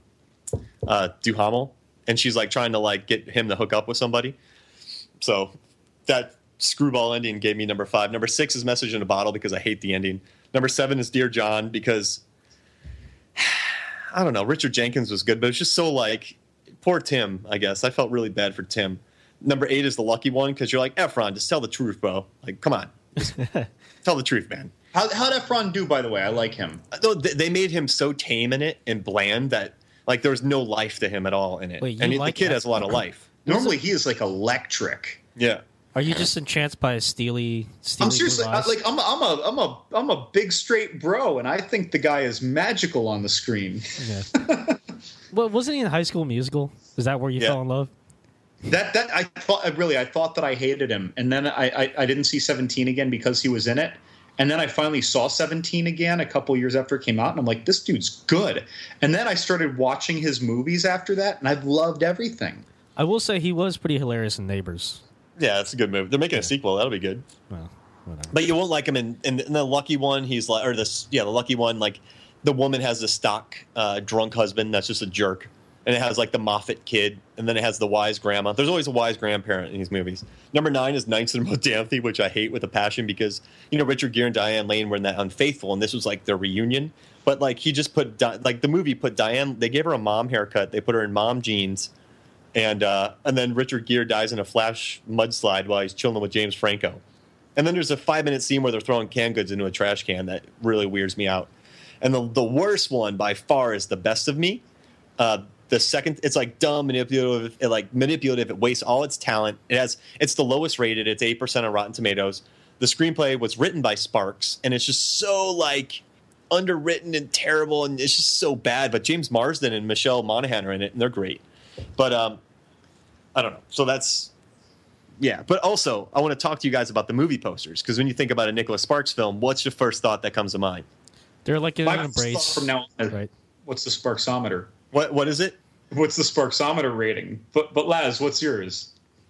Duhamel, and she's trying to get him to hook up with somebody. So that screwball ending gave me number 5. Number 6 is Message in a Bottle because I hate the ending. Number 7 is Dear John because I don't know, Richard Jenkins was good, but it's just so poor Tim. I guess I felt really bad for Tim. Number 8 is The Lucky One because you're like, Efron, just tell the truth, bro. Come on, just tell the truth, man. How'd Efron do, by the way? I like him. They made him so tame in it and bland that there was no life to him at all in it. Wait, and the kid has a lot of life. Normally, he is electric. Yeah. Are you just entranced by his steely I'm seriously I'm a big straight bro, and I think the guy is magical on the screen. Yeah. Well, wasn't he in High School Musical? Is that where you fell in love? That I thought that I hated him, and then I didn't see 17 again because he was in it, And then I finally saw 17 again a couple years after it came out, and I'm like, this dude's good. And then I started watching his movies after that, and I've loved everything. I will say he was pretty hilarious in Neighbors. Yeah, it's a good movie. They're making a sequel. That'll be good. Well, whatever. But you won't like him in the Lucky One. He's like, or the Lucky One. Like the woman has a stock drunk husband that's just a jerk, and it has like the Moffat kid, and then it has the wise grandma. There's always a wise grandparent in these movies. Number 9 is Knights and Rodanthe, which I hate with a passion because Richard Gere and Diane Lane were in that Unfaithful, and this was like their reunion. But like he just put like the movie put Diane. They gave her a mom haircut. They put her in mom jeans. And then Richard Gere dies in a flash mudslide while he's chilling with James Franco. And then there's a 5-minute scene where they're throwing canned goods into a trash can that really weirds me out. And the worst one by far is The Best of Me. The second, it's like dumb, manipulative. It wastes all its talent. It's the lowest rated. It's 8% on Rotten Tomatoes. The screenplay was written by Sparks, and it's just so like underwritten and terrible, and it's just so bad. But James Marsden and Michelle Monaghan are in it, and they're great. But I don't know. So that's, yeah. But also, I want to talk to you guys about the movie posters, because when you think about a Nicholas Sparks film, what's your first thought that comes to mind? They're like an My embrace. from now on, right? What's the Sparksometer? What is it? What's the Sparksometer rating? But Laz, what's yours?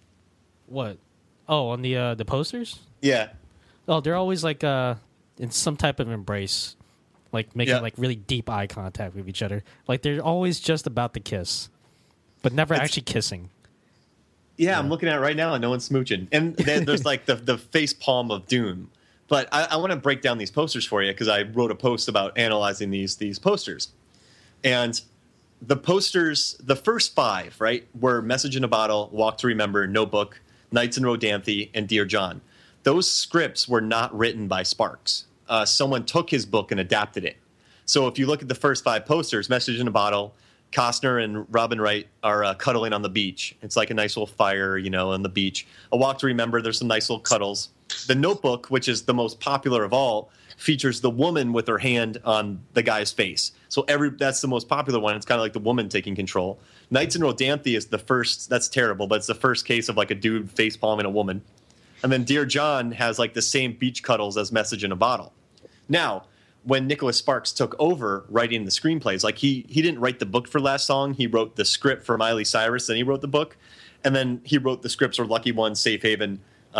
What? Oh, on the posters? Yeah. Oh, they're always like in some type of embrace, like making like really deep eye contact with each other. Like they're always just about to kiss, but never actually kissing. Yeah, I'm looking at it right now, and no one's smooching. And then there's like the face palm of doom. But I want to break down these posters for you, because I wrote a post about analyzing these posters. And the posters, the first 5, right, were Message in a Bottle, Walk to Remember, Notebook, Knights and Rodanthe, and Dear John. Those scripts were not written by Sparks. Someone took his book and adapted it. So if you look at the first 5 posters, Message in a Bottle, Costner and Robin Wright are cuddling on the beach. It's like a nice little fire, on the beach. A Walk to Remember, there's some nice little cuddles. The Notebook, which is the most popular of all, features the woman with her hand on the guy's face. So that's the most popular one. It's kind of like the woman taking control. Knights and Rodanthe is the first. That's terrible, but it's the first case of like a dude face palming a woman. And then Dear John has like the same beach cuddles as Message in a Bottle. Now, when Nicholas Sparks took over writing the screenplays, like he didn't write the book for Last Song. He wrote the script for Miley Cyrus, then he wrote the book. And then he wrote the scripts for Lucky One, Safe Haven,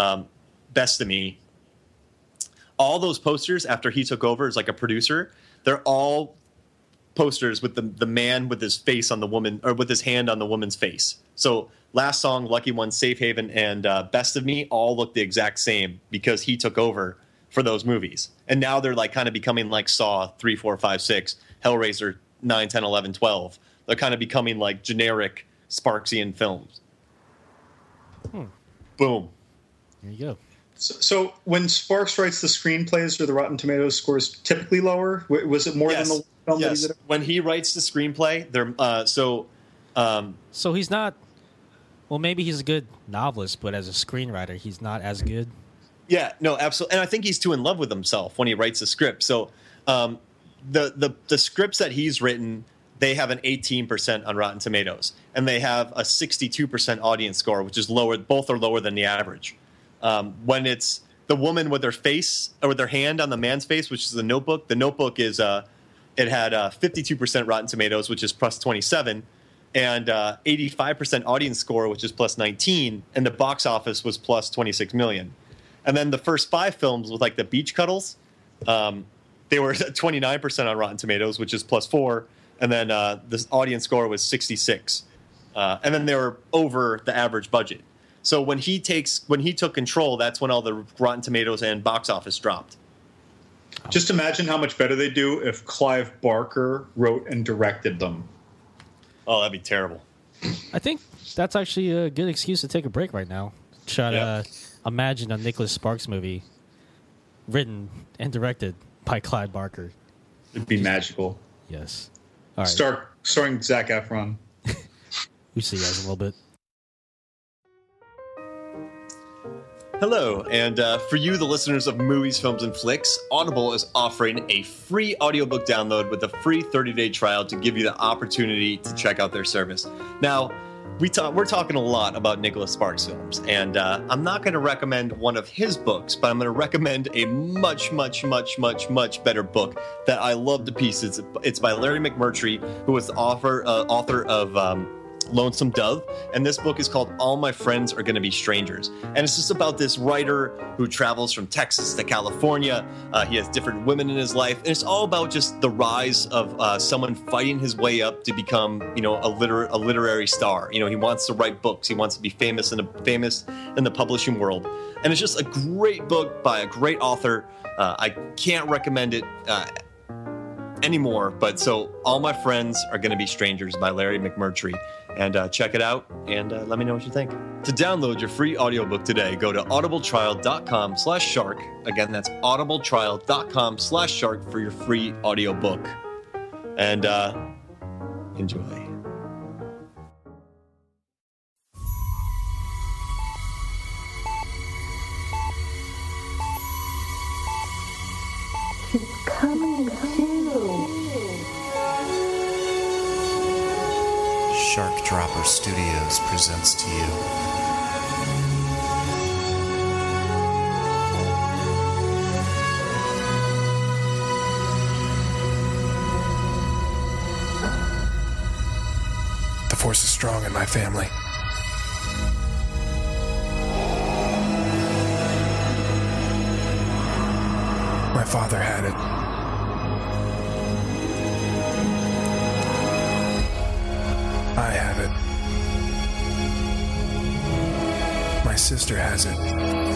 Best of Me. All those posters after he took over as like a producer, they're all posters with the man with his face on the woman, or with his hand on the woman's face. So Last Song, Lucky One, Safe Haven, and Best of Me all look the exact same because he took over for those movies. And now they're like kind of becoming like Saw 3, 4, 5, 6, Hellraiser 9, 10, 11, 12. They're kind of becoming like generic Sparksian films. Boom. There you go. So when Sparks writes the screenplays, are the Rotten Tomatoes scores typically lower? Was it more than the film that he did? When he writes the screenplay, they're So he's not. Well, maybe he's a good novelist, but as a screenwriter, he's not as good. Yeah, no, absolutely. And I think he's too in love with himself when he writes a script. So the scripts that he's written, they have an 18% on Rotten Tomatoes, and they have a 62% audience score, which is lower. Both are lower than the average. When it's the woman with her face, or with her hand on the man's face, which is The Notebook is it had 52% Rotten Tomatoes, which is plus 27, and 85% audience score, which is plus 19, and the box office was plus 26 million. And then the first 5 films with like the beach cuddles, they were 29% on Rotten Tomatoes, which is plus 4, and then the audience score was 66, and then they were over the average budget. So when he took control, that's when all the Rotten Tomatoes and box office dropped. Just imagine how much better they do if Clive Barker wrote and directed them. Oh, that'd be terrible. I think that's actually a good excuse to take a break right now. Try to imagine a Nicholas Sparks movie written and directed by Clive Barker. It'd be magical. Yes. All right. Starring Zac Efron. We'll see you guys in a little bit. Hello, and for you, the listeners of Movies, Films, and Flicks, Audible is offering a free audiobook download with a free 30-day trial to give you the opportunity to check out their service. Now, we're talking a lot about Nicholas Sparks films, and I'm not going to recommend one of his books, but I'm going to recommend a much better book that I love to pieces. It's by Larry McMurtry, who was the author of Lonesome Dove, and this book is called All My Friends Are Gonna Be Strangers, and it's just about this writer who travels from Texas to California. He has different women in his life, and it's all about just the rise of someone fighting his way up to become, a literary star. He wants to write books, he wants to be famous in the publishing world, and it's just a great book by a great author. I can't recommend it anymore, but so All My Friends Are Gonna Be Strangers by Larry McMurtry. And check it out, and let me know what you think. To download your free audiobook today, go to audibletrial.com/shark. Again, that's audibletrial.com/shark for your free audiobook. And enjoy. She's coming too. Shark Dropper Studios presents to you The Force is strong in my family. My father had it. I have it. My sister has it.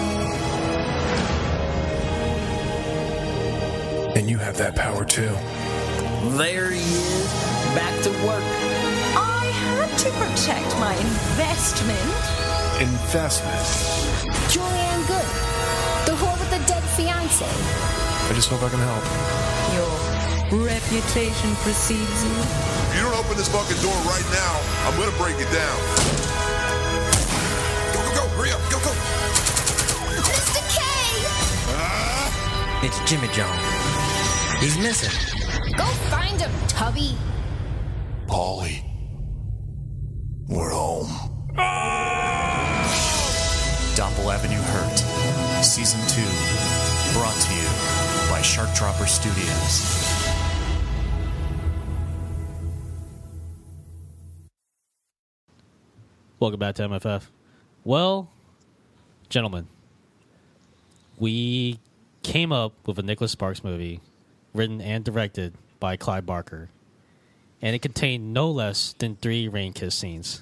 And you have that power too. There he is, back to work. I had to protect my investment. Investment? Julianne Good, the whore with the dead fiancé. I just hope I can help. Your reputation precedes you. If you don't open this fucking door right now, I'm gonna break it down. Go, hurry up, go. Mr. K! It's Jimmy John. He's missing. Go find him, Tubby. Paulie, we're home. Doppel Avenue Hurt, Season 2, brought to you by Shark Dropper Studios. Welcome back to MFF. Well, gentlemen, we came up with a Nicholas Sparks movie written and directed by Clive Barker, and it contained no less than 3 rain kiss scenes.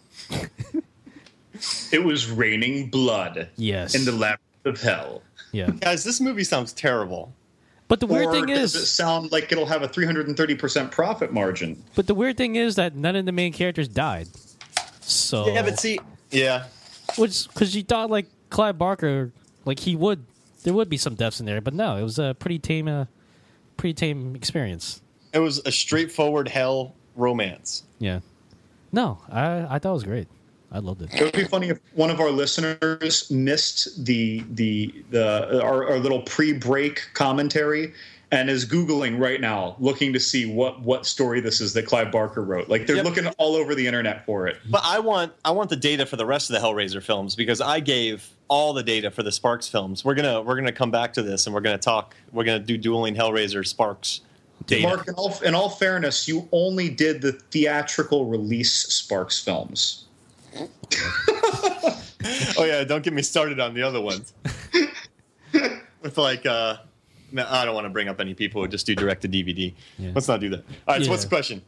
It was raining blood. Yes. In the labyrinth of hell. Yeah. Guys, this movie sounds terrible. But the weird thing does is, it sound like it'll have a 330% profit margin? But the weird thing is that none of the main characters died. So Yeah, but see, yeah. which because you thought like Clive Barker, like there would be some deaths in there, but no, it was a pretty tame experience. It was a straightforward hell romance. Yeah. No, I thought it was great. I loved it. It would be funny if one of our listeners missed our little pre-break commentary and is Googling right now, looking to see what story this is that Clive Barker wrote. Like they're looking all over the internet for it. But I want the data for the rest of the Hellraiser films because I gave all the data for the Sparks films. We're gonna come back to this and we're gonna talk. We're gonna do dueling Hellraiser Sparks data. Mark, in all fairness, you only did the theatrical release Sparks films. Oh yeah, don't get me started on the other ones. With like, I don't want to bring up any people who just do direct to DVD. Yeah. Let's not do that. All right, so what's the question?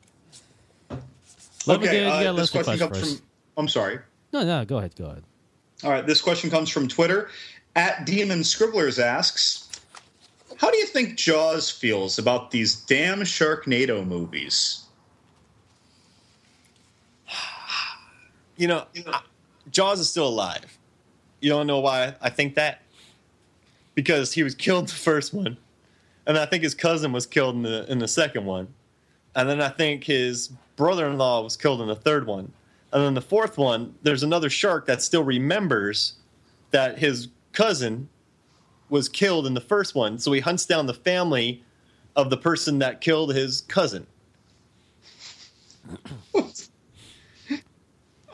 This question comes from. I'm sorry. No, go ahead. All right, this question comes from Twitter. @Demon Scribblers asks, "How do you think Jaws feels about these damn Sharknado movies?" Jaws is still alive. You don't know why I think that? Because he was killed in the first one, and I think his cousin was killed in the second one, and then I think his brother-in-law was killed in the third one, and then the fourth one, there's another shark that still remembers that his cousin was killed in the first one, so he hunts down the family of the person that killed his cousin.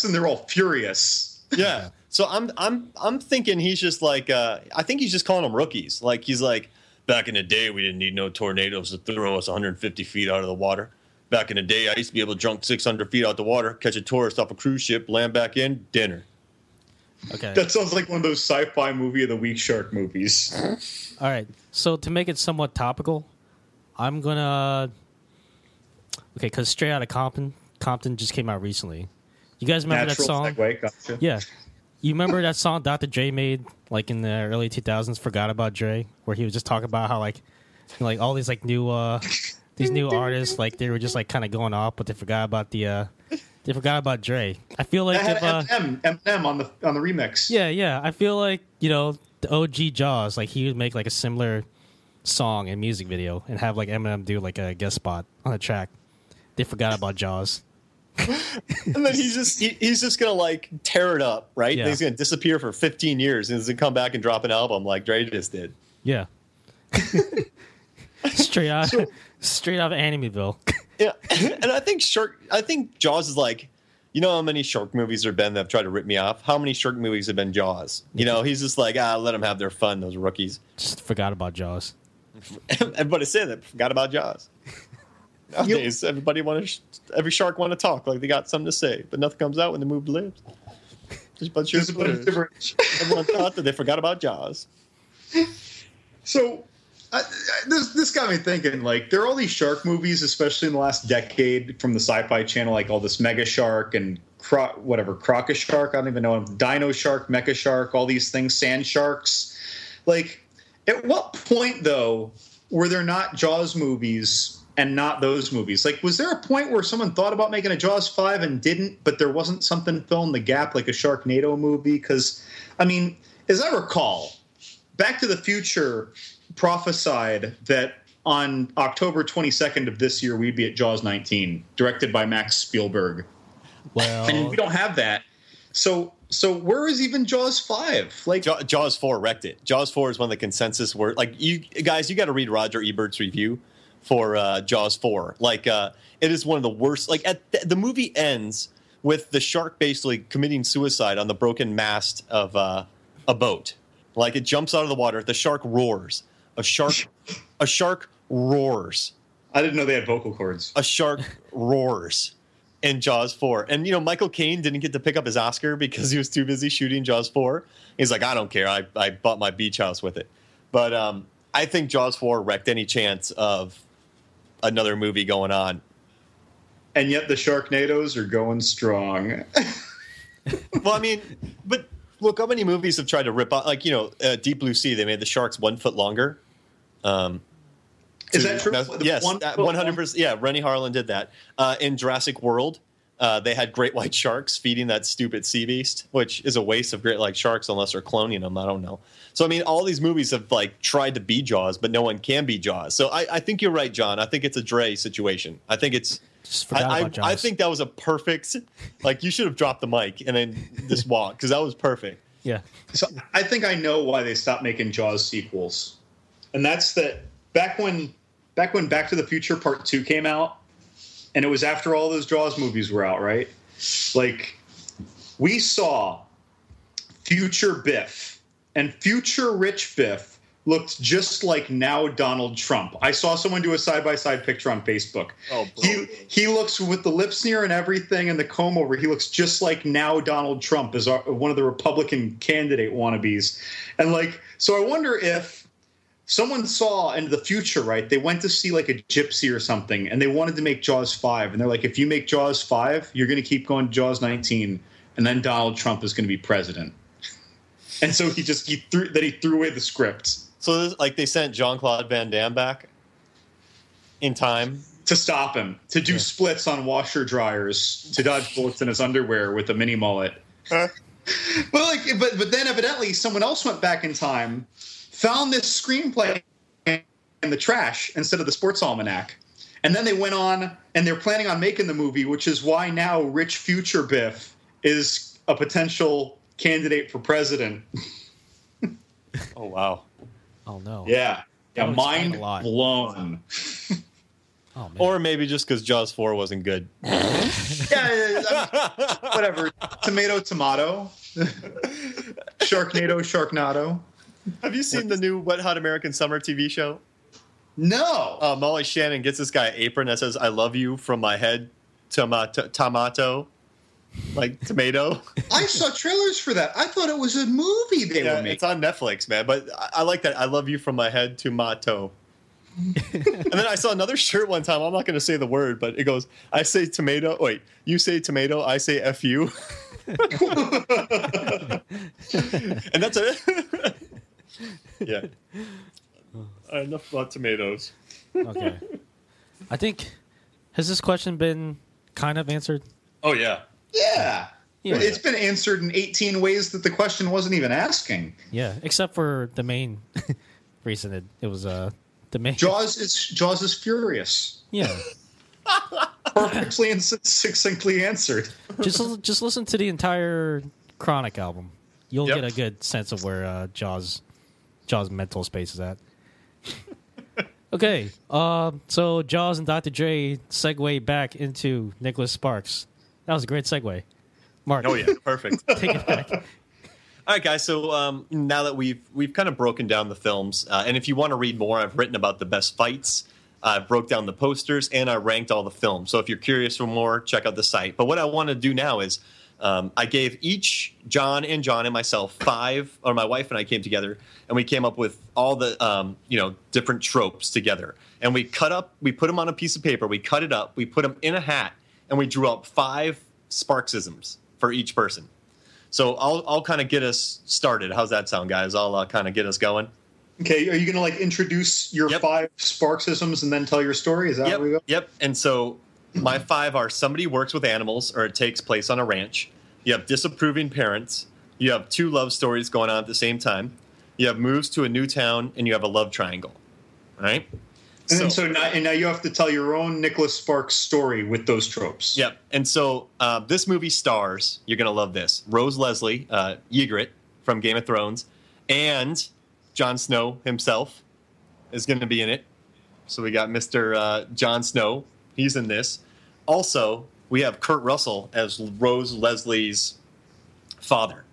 guessing they're all furious. Yeah. So I'm thinking he's just like I think he's just calling them rookies. Like he's like, back in the day we didn't need no tornadoes to throw us 150 feet out of the water. Back in the day I used to be able to jump 600 feet out the water, catch a tourist off a cruise ship, land back in, dinner. Okay. That sounds like one of those sci-fi movie of the week shark movies. All right. So to make it somewhat topical, I'm gonna because Straight Outta Compton just came out recently. You guys remember Natural that song? segue, gotcha. Yeah. You remember that song Dr. Dre made like in the early 2000s, Forgot About Dre, where he was just talking about how like all these like new these new artists, like they were just like kind of going off, but they forgot about Dre. I feel like That had Eminem on the remix. Yeah. I feel like, the OG Jaws, like he would make like a similar song and music video and have like Eminem do like a guest spot on the track. They forgot about Jaws. And then he's just gonna like tear it up, right? Yeah. And he's gonna disappear for 15 years and he's gonna come back and drop an album like Dre just did. Yeah. Straight out of Animeville. Yeah. And I think Jaws is like, you know how many shark movies there have been that have tried to rip me off? How many shark movies have been Jaws? He's just like, let them have their fun, those rookies. Just forgot about Jaws. Everybody said that, forgot about Jaws. Nowadays, every shark want to talk like they got something to say, but nothing comes out when they move lips. Just a bunch of everyone thought that they forgot about Jaws. So this got me thinking, like, there are all these shark movies, especially in the last decade from the Sci-Fi Channel, like all this Mega Shark and Crocus Shark, I don't even know, Dino Shark, Mecha Shark, all these things, Sand Sharks. Like, at what point, though, were there not Jaws movies and not those movies? Like, was there a point where someone thought about making a Jaws 5 and didn't, but there wasn't something filling the gap like a Sharknado movie? Because, I mean, as I recall, Back to the Future prophesied that on October 22nd of this year, we'd be at Jaws 19, directed by Max Spielberg. Well, And we don't have that. So where is even Jaws 5? Like, Jaws 4 wrecked it. Jaws 4 is one of the consensus word. Like, you guys, you got to read Roger Ebert's review for Jaws 4. Like, it is one of the worst. Like, the movie ends with the shark basically committing suicide on the broken mast of a boat. Like, it jumps out of the water. The shark roars. A shark roars. I didn't know they had vocal cords. A shark roars in Jaws 4. And, Michael Caine didn't get to pick up his Oscar because he was too busy shooting Jaws 4. He's like, I don't care. I bought my beach house with it. But I think Jaws 4 wrecked any chance of another movie going on. And yet the Sharknadoes are going strong. Well, I mean, but look, how many movies have tried to rip off, like, Deep Blue Sea, they made the sharks 1 foot longer. Is that true? Yes, 100%. Yeah, Rennie Harlan did that. In Jurassic World, they had great white sharks feeding that stupid sea beast, which is a waste of great white sharks unless they're cloning them. I don't know. So, I mean, all these movies have, like, tried to be Jaws, but no one can be Jaws. So I think you're right, John. I think it's a Dre situation. I think it's... I think that was a perfect... Like, you should have dropped the mic and then just walked, because that was perfect. Yeah. So I think I know why they stopped making Jaws sequels. And that's that back when Back to the Future Part 2 came out, and it was after all those Jaws movies were out, right? Like, we saw future Biff, and future rich Biff looked just like now Donald Trump. I saw someone do a side-by-side picture on Facebook. Oh, he looks, with the lip sneer and everything and the comb over, he looks just like now Donald Trump as one of the Republican candidate wannabes. And, like, so I wonder if someone saw into the future, right? They went to see like a Gypsy or something, and they wanted to make Jaws 5. And they're like, if you make Jaws 5, you're going to keep going to Jaws 19, and then Donald Trump is going to be president. And so he threw away the script. So, like, they sent Jean-Claude Van Damme back in time to stop him, to do splits on washer dryers, to dodge bullets in his underwear with a mini mullet. But then evidently someone else went back in time, found this screenplay in the trash instead of the Sports Almanac. And then they went on, and they're planning on making the movie, which is why now rich future Biff is a potential candidate for president. Oh, wow. Oh, no. Yeah. Mind blown. Oh, man. Or maybe just because Jaws 4 wasn't good. Whatever. Tomato. Sharknado. Have you seen the new Wet Hot American Summer TV show? No. Molly Shannon gets this guy an apron that says, "I love you from my head, tomato," like tomato. I saw trailers for that. I thought it was a movie they were making. It's on Netflix, man. But I like that. I love you from my head, tomato. And then I saw another shirt one time. I'm not going to say the word, but it goes, "I say tomato. Wait, you say tomato. I say F you." And that's it. Yeah. Enough about tomatoes. Okay. I think, has this question been kind of answered? Oh, yeah. Yeah. Yeah. It's been answered in 18 ways that the question wasn't even asking. Yeah, except for the main reason it was the main. Jaws is furious. Yeah. Perfectly and succinctly answered. Just listen to the entire Chronic album. You'll Yep. get a good sense of where Jaws mental space is at. Okay, so Jaws and Dr. Dre segue back into Nicholas Sparks. That was a great segue. Mark. Oh, yeah. Perfect. Take it back. All right, guys. So now that we've kind of broken down the films, and if you want to read more, I've written about the best fights. I broke down the posters, and I ranked all the films. So if you're curious for more, check out the site. But what I want to do now is I gave each John and myself 5, or my wife and I came together, and we came up with all the different tropes together. And we put them on a piece of paper, we cut it up, we put them in a hat, and we drew up 5 Sparksisms for each person. So I'll kind of get us started. How's that sound, guys? I'll kind of get us going. Okay, are you going to introduce your 5 Sparksisms and then tell your story? Is that how we go? Yep. And so my 5 are: somebody works with animals, or it takes place on a ranch. You have disapproving parents. You have 2 love stories going on at the same time. You have moves to a new town, and you have a love triangle. All right. And now you have to tell your own Nicholas Sparks story with those tropes. Yep. And so this movie stars, you're going to love this, Rose Leslie, Ygritte from Game of Thrones, and Jon Snow himself is going to be in it. So we got Mr. Jon Snow. He's in this. Also, we have Kurt Russell as Rose Leslie's father.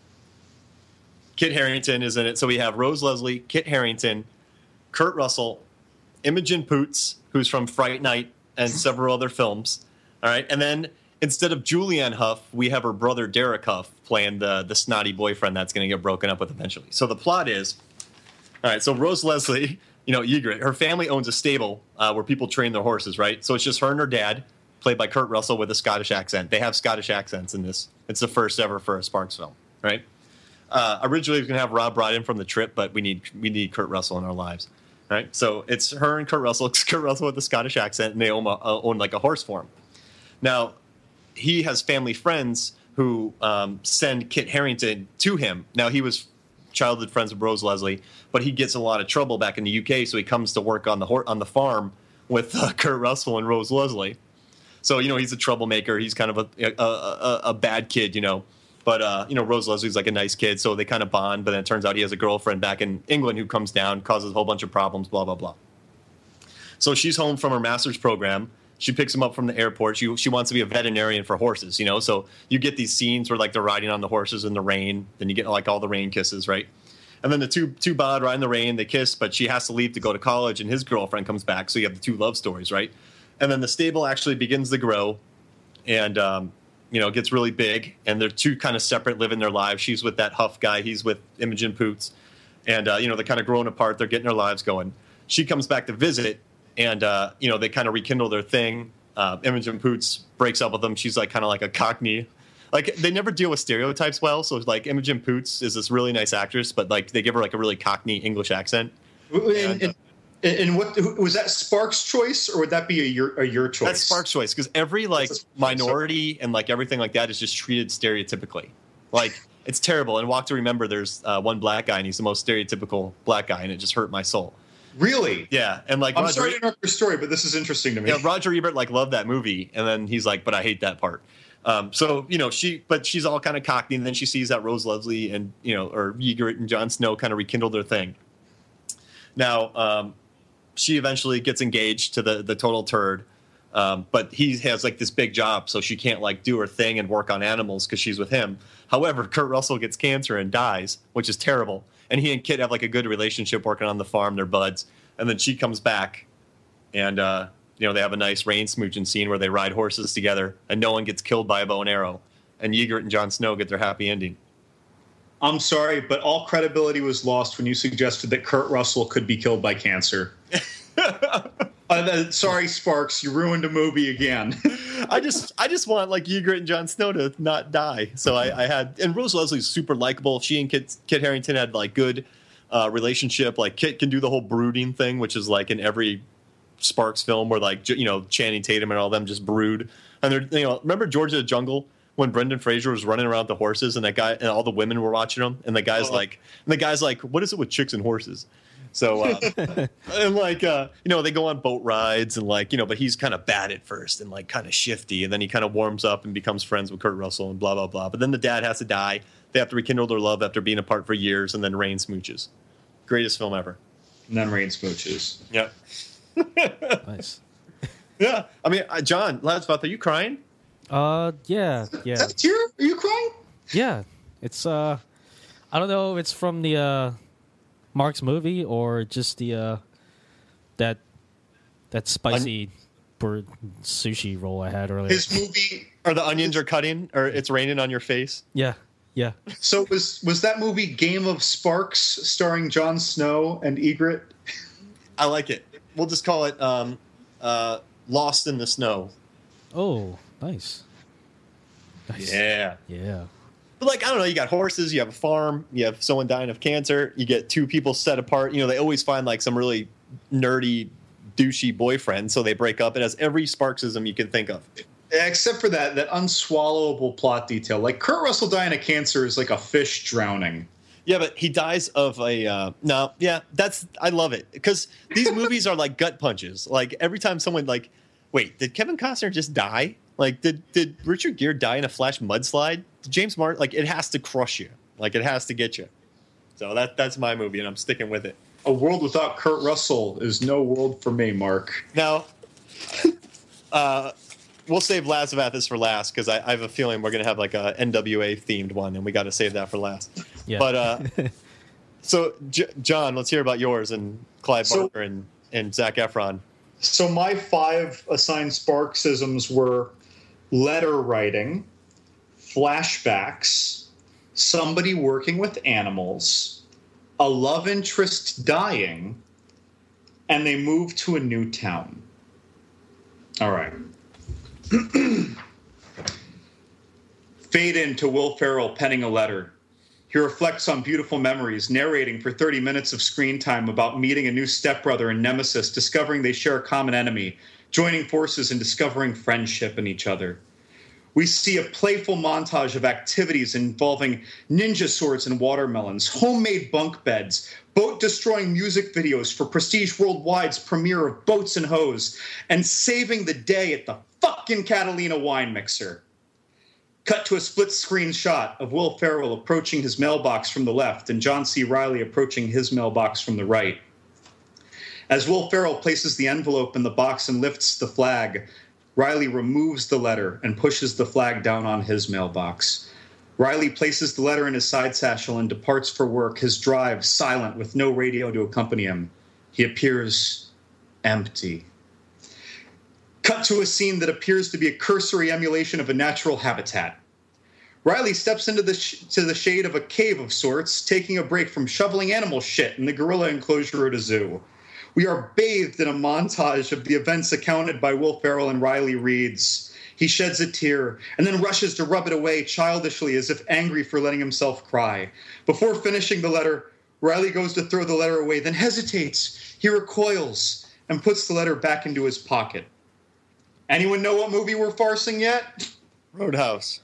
Kit Harington is in it. So we have Rose Leslie, Kit Harington, Kurt Russell, Imogen Poots, who's from Fright Night and several other films. All right. And then instead of Julianne Hough, we have her brother Derek Hough playing the snotty boyfriend that's going to get broken up with eventually. So the plot is, all right, so Rose Leslie, Ygritte, her family owns a stable where people train their horses, right? So it's just her and her dad, played by Kurt Russell with a Scottish accent. They have Scottish accents in this. It's the first ever for a Sparks film, right? Originally, we was going to have Rob Brydon from The Trip, but we need Kurt Russell in our lives. Right, so it's her and Kurt Russell. It's Kurt Russell with a Scottish accent, and they own like a horse farm. Now, he has family friends who send Kit Harington to him. Now, he was childhood friends with Rose Leslie, but he gets in a lot of trouble back in the UK, so he comes to work on the farm with Kurt Russell and Rose Leslie. So he's a troublemaker. He's kind of a bad kid, But, Rose Leslie's like a nice kid, so they kind of bond. But then it turns out he has a girlfriend back in England who comes down, causes a whole bunch of problems, blah, blah, blah. So she's home from her master's program. She picks him up from the airport. She wants to be a veterinarian for horses, So you get these scenes where, they're riding on the horses in the rain. Then you get, all the rain kisses, right? And then the two bod ride in the rain. They kiss, but she has to leave to go to college, and his girlfriend comes back. So you have the 2 love stories, right? And then the stable actually begins to grow. And gets really big, and they're 2 kind of separate, living their lives. She's with that Huff guy. He's with Imogen Poots. And, they're kind of growing apart. They're getting their lives going. She comes back to visit, and, they kind of rekindle their thing. Imogen Poots breaks up with them. She's kind of like a Cockney. They never deal with stereotypes well. So, Imogen Poots is this really nice actress, but, they give her, a really Cockney English accent. And what was that Sparks' choice, or would that be a your choice? That's Sparks' choice, because every minority and everything like that is just treated stereotypically. It's terrible. And Walk to Remember, there's one black guy, and he's the most stereotypical black guy, and it just hurt my soul. Really? Yeah. And I'm sorry to interrupt your story, but this is interesting to me. Yeah, Roger Ebert loved that movie, and then he's but I hate that part. She's all kind of Cockney, and then she sees that Rose Leslie and or Ygritte and Jon Snow kind of rekindle their thing. Now, she eventually gets engaged to the total turd. But he has like this big job, so she can't like do her thing and work on animals because she's with him. However, Kurt Russell gets cancer and dies, which is terrible. And he and Kit have like a good relationship working on the farm. They're buds. And then she comes back, and they have a nice rain smooching scene where they ride horses together, and no one gets killed by a bow and arrow. And Ygritte and Jon Snow get their happy ending. I'm sorry, but all credibility was lost when you suggested that Kurt Russell could be killed by cancer. Sorry, Sparks, you ruined a movie again. I just want like Ygritte and Jon Snow to not die. So I had, and Rose Leslie's super likable. She and Kit Harington had like good relationship. Like Kit can do the whole brooding thing, which is like in every Sparks film where like Channing Tatum and all them just brood. And they're remember George of the Jungle when Brendan Fraser was running around with the horses and that guy and all the women were watching him and the guy's like what is it with chicks and horses? So and like they go on boat rides and like but he's kind of bad at first and like kind of shifty, and then he kind of warms up and becomes friends with Kurt Russell and blah blah blah. But then the dad has to die. They have to rekindle their love after being apart for years, and then Rain smooches. Greatest film ever. And then Rain smooches. Yep. Nice. Yeah. I mean, John, Ladsvath, are you crying? Yeah. Is that a tear? Are you crying? Yeah. It's I don't know if it's from the Mark's movie or just the that spicy bird sushi roll I had earlier. His movie, or the onions are cutting, or it's raining on your face. Yeah. So was that movie Game of Sparks starring Jon Snow and Ygritte? I like it. We'll just call it Lost in the Snow. Oh, nice. Yeah. But like, I don't know, you got horses, you have a farm, you have someone dying of cancer, you get two people set apart. They always find like some really nerdy, douchey boyfriend, so they break up. It has every Sparksism you can think of. Except for that unswallowable plot detail. Like, Kurt Russell dying of cancer is like a fish drowning. Yeah, but he dies of a I love it because these movies are like gut punches. Like every time someone like, wait, did Kevin Costner just die? Like, did Richard Gere die in a flash mudslide? James Martin, like, it has to crush you. Like, it has to get you. So that's my movie, and I'm sticking with it. A world without Kurt Russell is no world for me, Mark. Now, we'll save Last of Athens for last because I have a feeling we're going to have like a NWA themed one, and we got to save that for last. Yeah. But so John, let's hear about yours and Clive Barker and Zac Efron. So my 5 assigned Sparksisms were letter writing, flashbacks, somebody working with animals, a love interest dying, and they move to a new town. All right. Fade into Will Ferrell penning a letter. He reflects on beautiful memories, narrating for 30 minutes of screen time about meeting a new stepbrother and nemesis, discovering they share a common enemy, joining forces and discovering friendship in each other. We see a playful montage of activities involving ninja swords and watermelons, homemade bunk beds, boat-destroying music videos for Prestige Worldwide's premiere of Boats and Hoes, and saving the day at the fucking Catalina wine mixer. Cut to a split-screen shot of Will Ferrell approaching his mailbox from the left and John C. Reilly approaching his mailbox from the right. As Will Ferrell places the envelope in the box and lifts the flag, Reilly removes the letter and pushes the flag down on his mailbox. Reilly places the letter in his side satchel and departs for work, his drive silent with no radio to accompany him. He appears empty. Cut to a scene that appears to be a cursory emulation of a natural habitat. Reilly steps into the shade of a cave of sorts, taking a break from shoveling animal shit in the gorilla enclosure at a zoo. We are bathed in a montage of the events accounted by Will Ferrell, and Reilly reads. He sheds a tear and then rushes to rub it away childishly as if angry for letting himself cry. Before finishing the letter, Reilly goes to throw the letter away, then hesitates. He recoils and puts the letter back into his pocket. Anyone know what movie we're farsing yet? Roadhouse.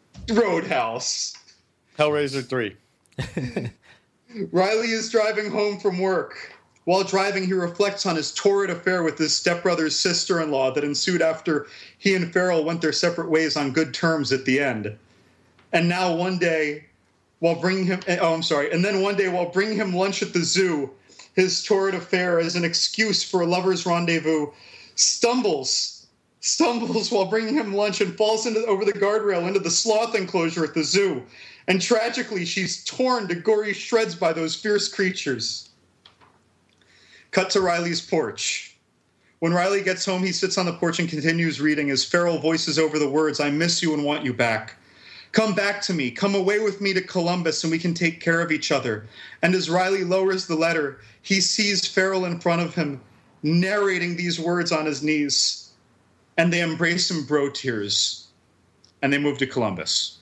Hellraiser 3. Reilly is driving home from work. While driving, he reflects on his torrid affair with his stepbrother's sister-in-law that ensued after he and Ferrell went their separate ways on good terms at the end. And one day, while bringing him lunch at the zoo, his torrid affair as an excuse for a lover's rendezvous, stumbles while bringing him lunch and falls over the guardrail into the sloth enclosure at the zoo. And tragically, she's torn to gory shreds by those fierce creatures. Cut to Riley's porch. When Riley gets home, he sits on the porch and continues reading as Farrell voices over the words, "I miss you and want you back. Come back to me. Come away with me to Columbus and we can take care of each other." And as Riley lowers the letter, he sees Farrell in front of him, narrating these words on his knees. And they embrace in bro tears. And they move to Columbus.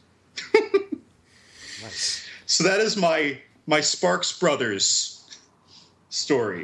Nice. So that is my Sparks Brothers story.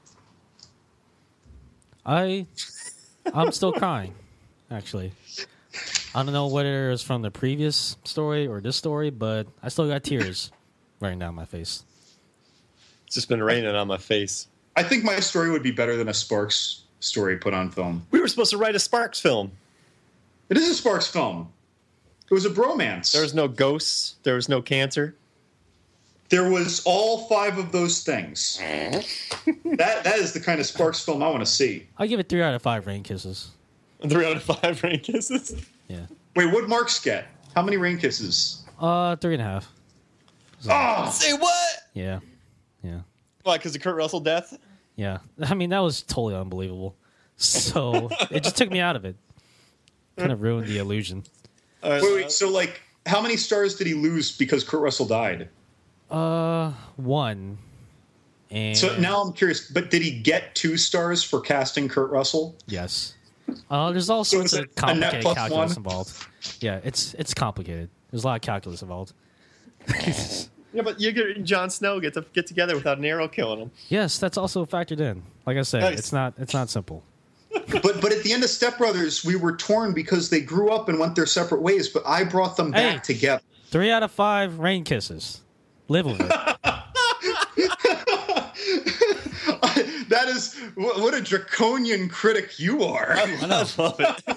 I'm still crying, actually. I don't know whether it was from the previous story or this story, but I still got tears running down my face. It's just been raining on my face. I think my story would be better than a Sparks story put on film. We were supposed to write a Sparks film. It is a Sparks film. It was a bromance. There was no ghosts. There was no cancer. There was all 5 of those things. That is the kind of Sparks film I want to see. I'll give it 3 out of 5 rain kisses. 3 out of 5 rain kisses. Yeah. Wait, what'd Marks get? How many rain kisses? 3.5. Oh! Say what? Yeah. Yeah. Why, because of Kurt Russell death? Yeah. I mean, that was totally unbelievable. So it just took me out of it. Kind of ruined the illusion. Wait, so like, how many stars did he lose because Kurt Russell died? 1. And So now I'm curious, but did he get 2 stars for casting Kurt Russell? yes. There's all sorts is of it a net complicated plus calculus 1? involved. Yeah, it's complicated. There's a lot of calculus involved. Yeah, but you and Jon Snow get to get together without an arrow killing him. Yes, that's also factored in. Like I said, Nice. it's not simple. But at the end of Step Brothers, we were torn because they grew up and went their separate ways, but I brought them back together. 3 out of 5 rain kisses. Live with it. That is, what a draconian critic you are. I love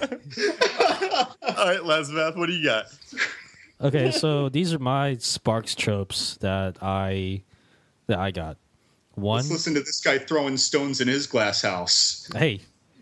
it. All right, Lesbeth, what do you got? Okay, so these are my Sparks tropes that I got. One, Let's listen to this guy throwing stones in his glass house. hey,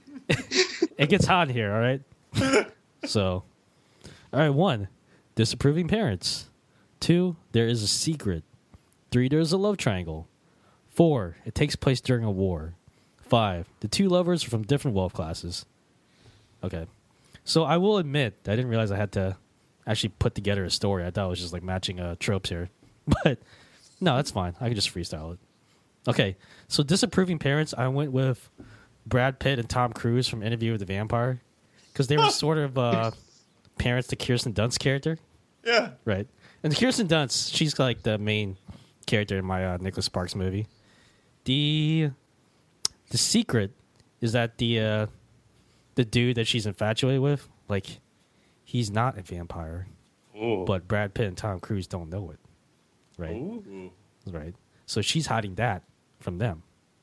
it gets hot in here, all right? So, all right, 1, disapproving parents. 2, there is a secret. 3, there's a love triangle. 4, it takes place during a war. 5, the 2 lovers are from different wealth classes. Okay. So I will admit, I didn't realize I had to actually put together a story. I thought it was just like matching tropes here. But no, that's fine. I can just freestyle it. Okay. So disapproving parents, I went with Brad Pitt and Tom Cruise from Interview with the Vampire. Because they were sort of parents to Kirsten Dunst's character. Yeah. Right. And Kirsten Dunst, she's like the main character in my Nicholas Sparks movie. The secret is that the dude that she's infatuated with, like, he's not a vampire. Ooh. But Brad Pitt and Tom Cruise don't know it. Right? Ooh. Right. So she's hiding that from them.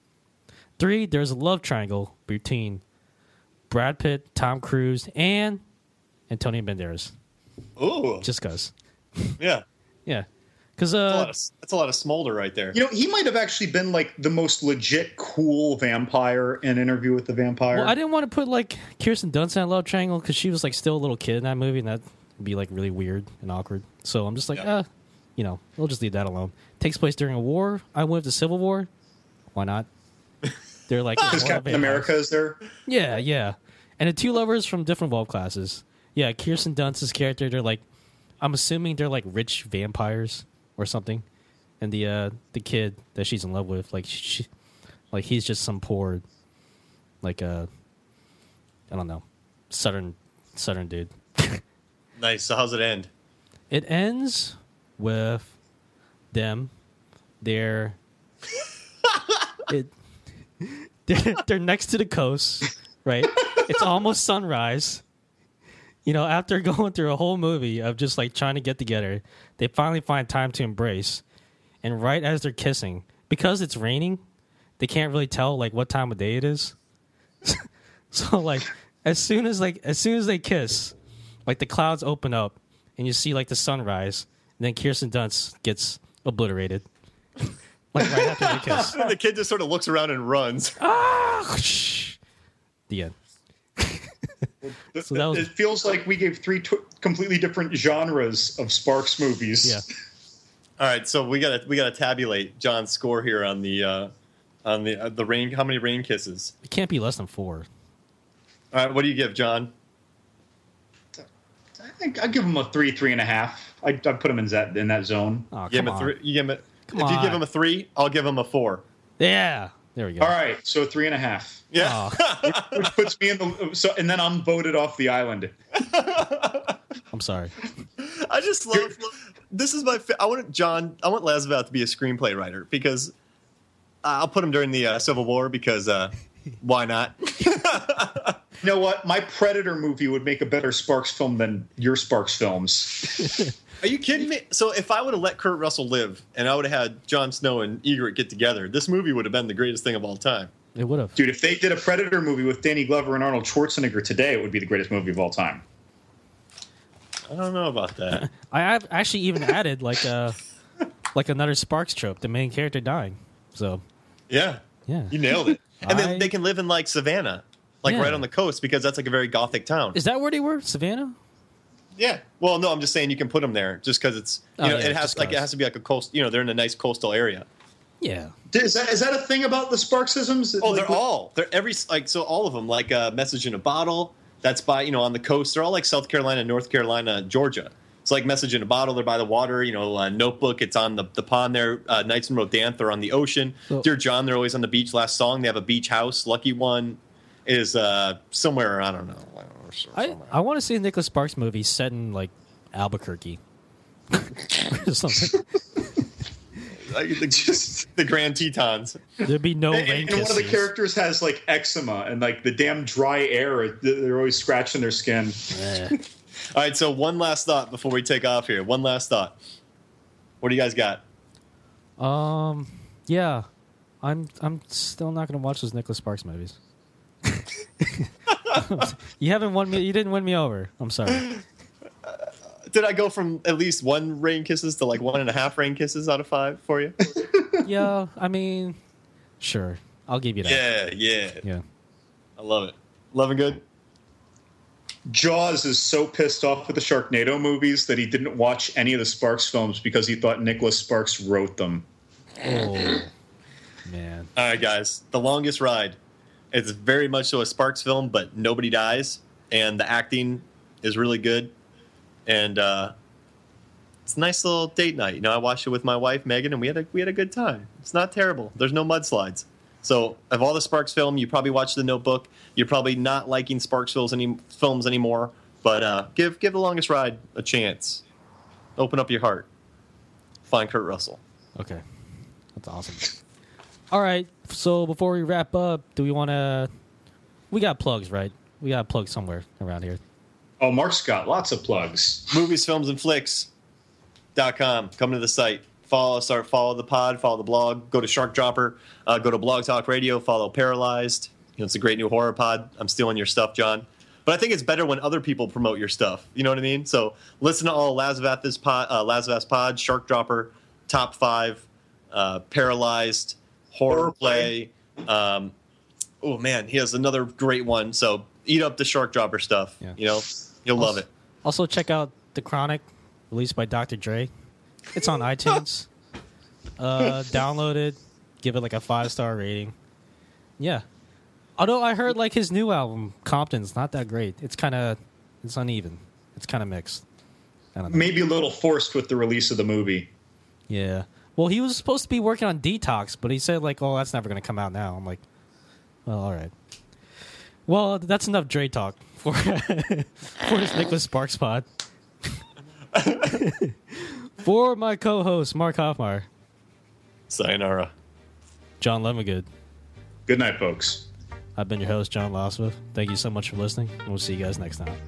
3, there's a love triangle between Brad Pitt, Tom Cruise, and Antonio Banderas. Ooh. Just because. Yeah. Yeah. Because That's a lot of smolder right there. You know, he might have actually been like the most legit cool vampire in Interview with the Vampire. well, I didn't want to put like Kirsten Dunst in a love triangle because she was like still a little kid in that movie, and that'd be like really weird and awkward. So I'm just like, we'll just leave that alone. Takes place during a war. I went with the Civil War. Why not? They're like Because Captain America is there. Yeah, yeah. And the 2 lovers from different wealth classes. Yeah, Kirsten Dunst's character, they're like, I'm assuming they're like rich vampires or something. And the kid that she's in love with, like he's just some poor, like I don't know, southern dude. Nice. So how's it end? It ends with them. They're next to the coast, right? It's almost sunrise. You know, after going through a whole movie of just like trying to get together, they finally find time to embrace. And right as they're kissing, because it's raining, they can't really tell like what time of day it is. So like as soon as they kiss, like the clouds open up and you see like the sunrise, and then Kirsten Dunst gets obliterated. Like right after they kiss. The kid just sort of looks around and runs. The end. So that was, it feels like we gave three completely different genres of Sparks movies. yeah. All right, so we gotta tabulate John's score here on the rain. How many rain kisses? It can't be less than 4. All right, what do you give, John? I think I'd give him a 3.5. I'd put him in that zone. Oh, Give come him a on. 3. You give him Come if you on. give him a 3, I'll give him a 4. Yeah. There we go. All right, so 3.5. Yeah. Oh, Which puts me in the and then I'm voted off the island. I'm sorry. I just love. This is my. I want Lazovath to be a screenplay writer because I'll put him during the Civil War because why not? You know what? My Predator movie would make a better Sparks film than your Sparks films. Are you kidding me? So if I would have let Kurt Russell live and I would have had Jon Snow and Egret get together, this movie would have been the greatest thing of all time. It would have. Dude, if they did a Predator movie with Danny Glover and Arnold Schwarzenegger today, it would be the greatest movie of all time. I don't know about that. I have actually even added like another Sparks trope, the main character dying. So Yeah. yeah. You nailed it. And then I- they can live in like Savannah, like Yeah. right on the coast because that's like a very gothic town. Is that where they were? Savannah? Yeah. Well, no, I'm just saying you can put them there just because it's Oh, yeah, it has just like it 'cause. has to be like a coast. They're in a nice coastal area. Yeah. Is that a thing about the Sparksisms? Oh, Like, they're every so all of them like a Message in a Bottle. That's by on the coast. They're all like South Carolina, North Carolina, Georgia. It's like Message in a Bottle. They're by the water. Notebook. It's on the pond there. Nights in Rodanthe. They're on the ocean. So- Dear John. They're always on the beach. Last song. They have a beach house. Lucky One is somewhere. I don't know. I want to see a Nicholas Sparks movie set in like Albuquerque. Or something. Like the Grand Tetons. There'd be no rain and one of the kisses. characters has like eczema and like the damn dry air. They're always scratching their skin. Eh. All right. So one last thought before we take off here. One last thought. What do you guys got? Yeah. I'm still not going to watch those Nicholas Sparks movies. You haven't won me. You didn't win me over. I'm sorry. Did I go from at least 1 rain kisses to like 1.5 rain kisses out of 5 for you? Yeah. I mean, sure. I'll give you that. Yeah. Yeah. I love it. Loving good. Jaws is so pissed off with the Sharknado movies that he didn't watch any of the Sparks films because he thought Nicholas Sparks wrote them. Oh, man. All right, guys. The Longest Ride. It's very much so a Sparks film, but nobody dies, and the acting is really good. And it's a nice little date night. I watched it with my wife Megan, and we had a good time. It's not terrible. There's no mudslides. So, of all the Sparks film, you probably watched The Notebook. You're probably not liking Sparks films anymore. But give The Longest Ride a chance. Open up your heart. Find Kurt Russell. Okay. That's awesome. All right. So before we wrap up, do we want to... We got plugs, right? We got plugs somewhere around here. Oh, Mark's got lots of plugs. Movies, Films, and Flicks.com. Come to the site. Follow the pod, follow the blog. Go to Shark Dropper. Go to Blog Talk Radio. Follow Paralyzed. It's a great new horror pod. I'm stealing your stuff, John. But I think it's better when other people promote your stuff. You know what I mean? So listen to all Lazovath's pod, Shark Dropper, Top 5, Paralyzed, Horror Play. Oh, man, he has another great one. So eat up the Shark Dropper stuff. Yeah. You'll love it. Also, check out The Chronic, released by Dr. Dre. It's on iTunes. Download it. Give it like a 5-star rating. Yeah. Although I heard like his new album, Compton's not that great. It's uneven. It's kind of mixed. I don't know. Maybe a little forced with the release of the movie. Yeah. Well, he was supposed to be working on Detox, but he said like, "Oh, that's never going to come out now." I'm like, "Well, all right." Well, that's enough Dre talk for this Nicholas Sparks pod. For my co-host Mark Hoffmeyer, Sayonara. John Lemongood. Good night, folks. I've been your host, John Losworth. Thank you so much for listening, and we'll see you guys next time.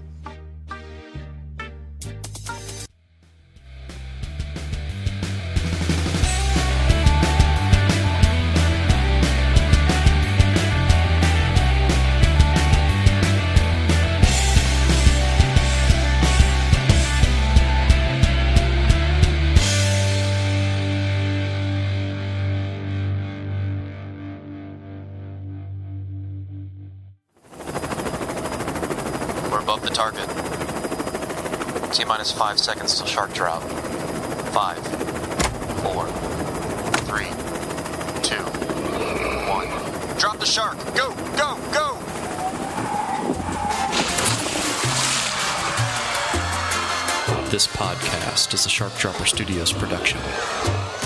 T-minus 5 seconds till shark drop. 5, 4, 3, 2, 1. Drop the shark! Go! Go! Go! This podcast is a Shark Dropper Studios production.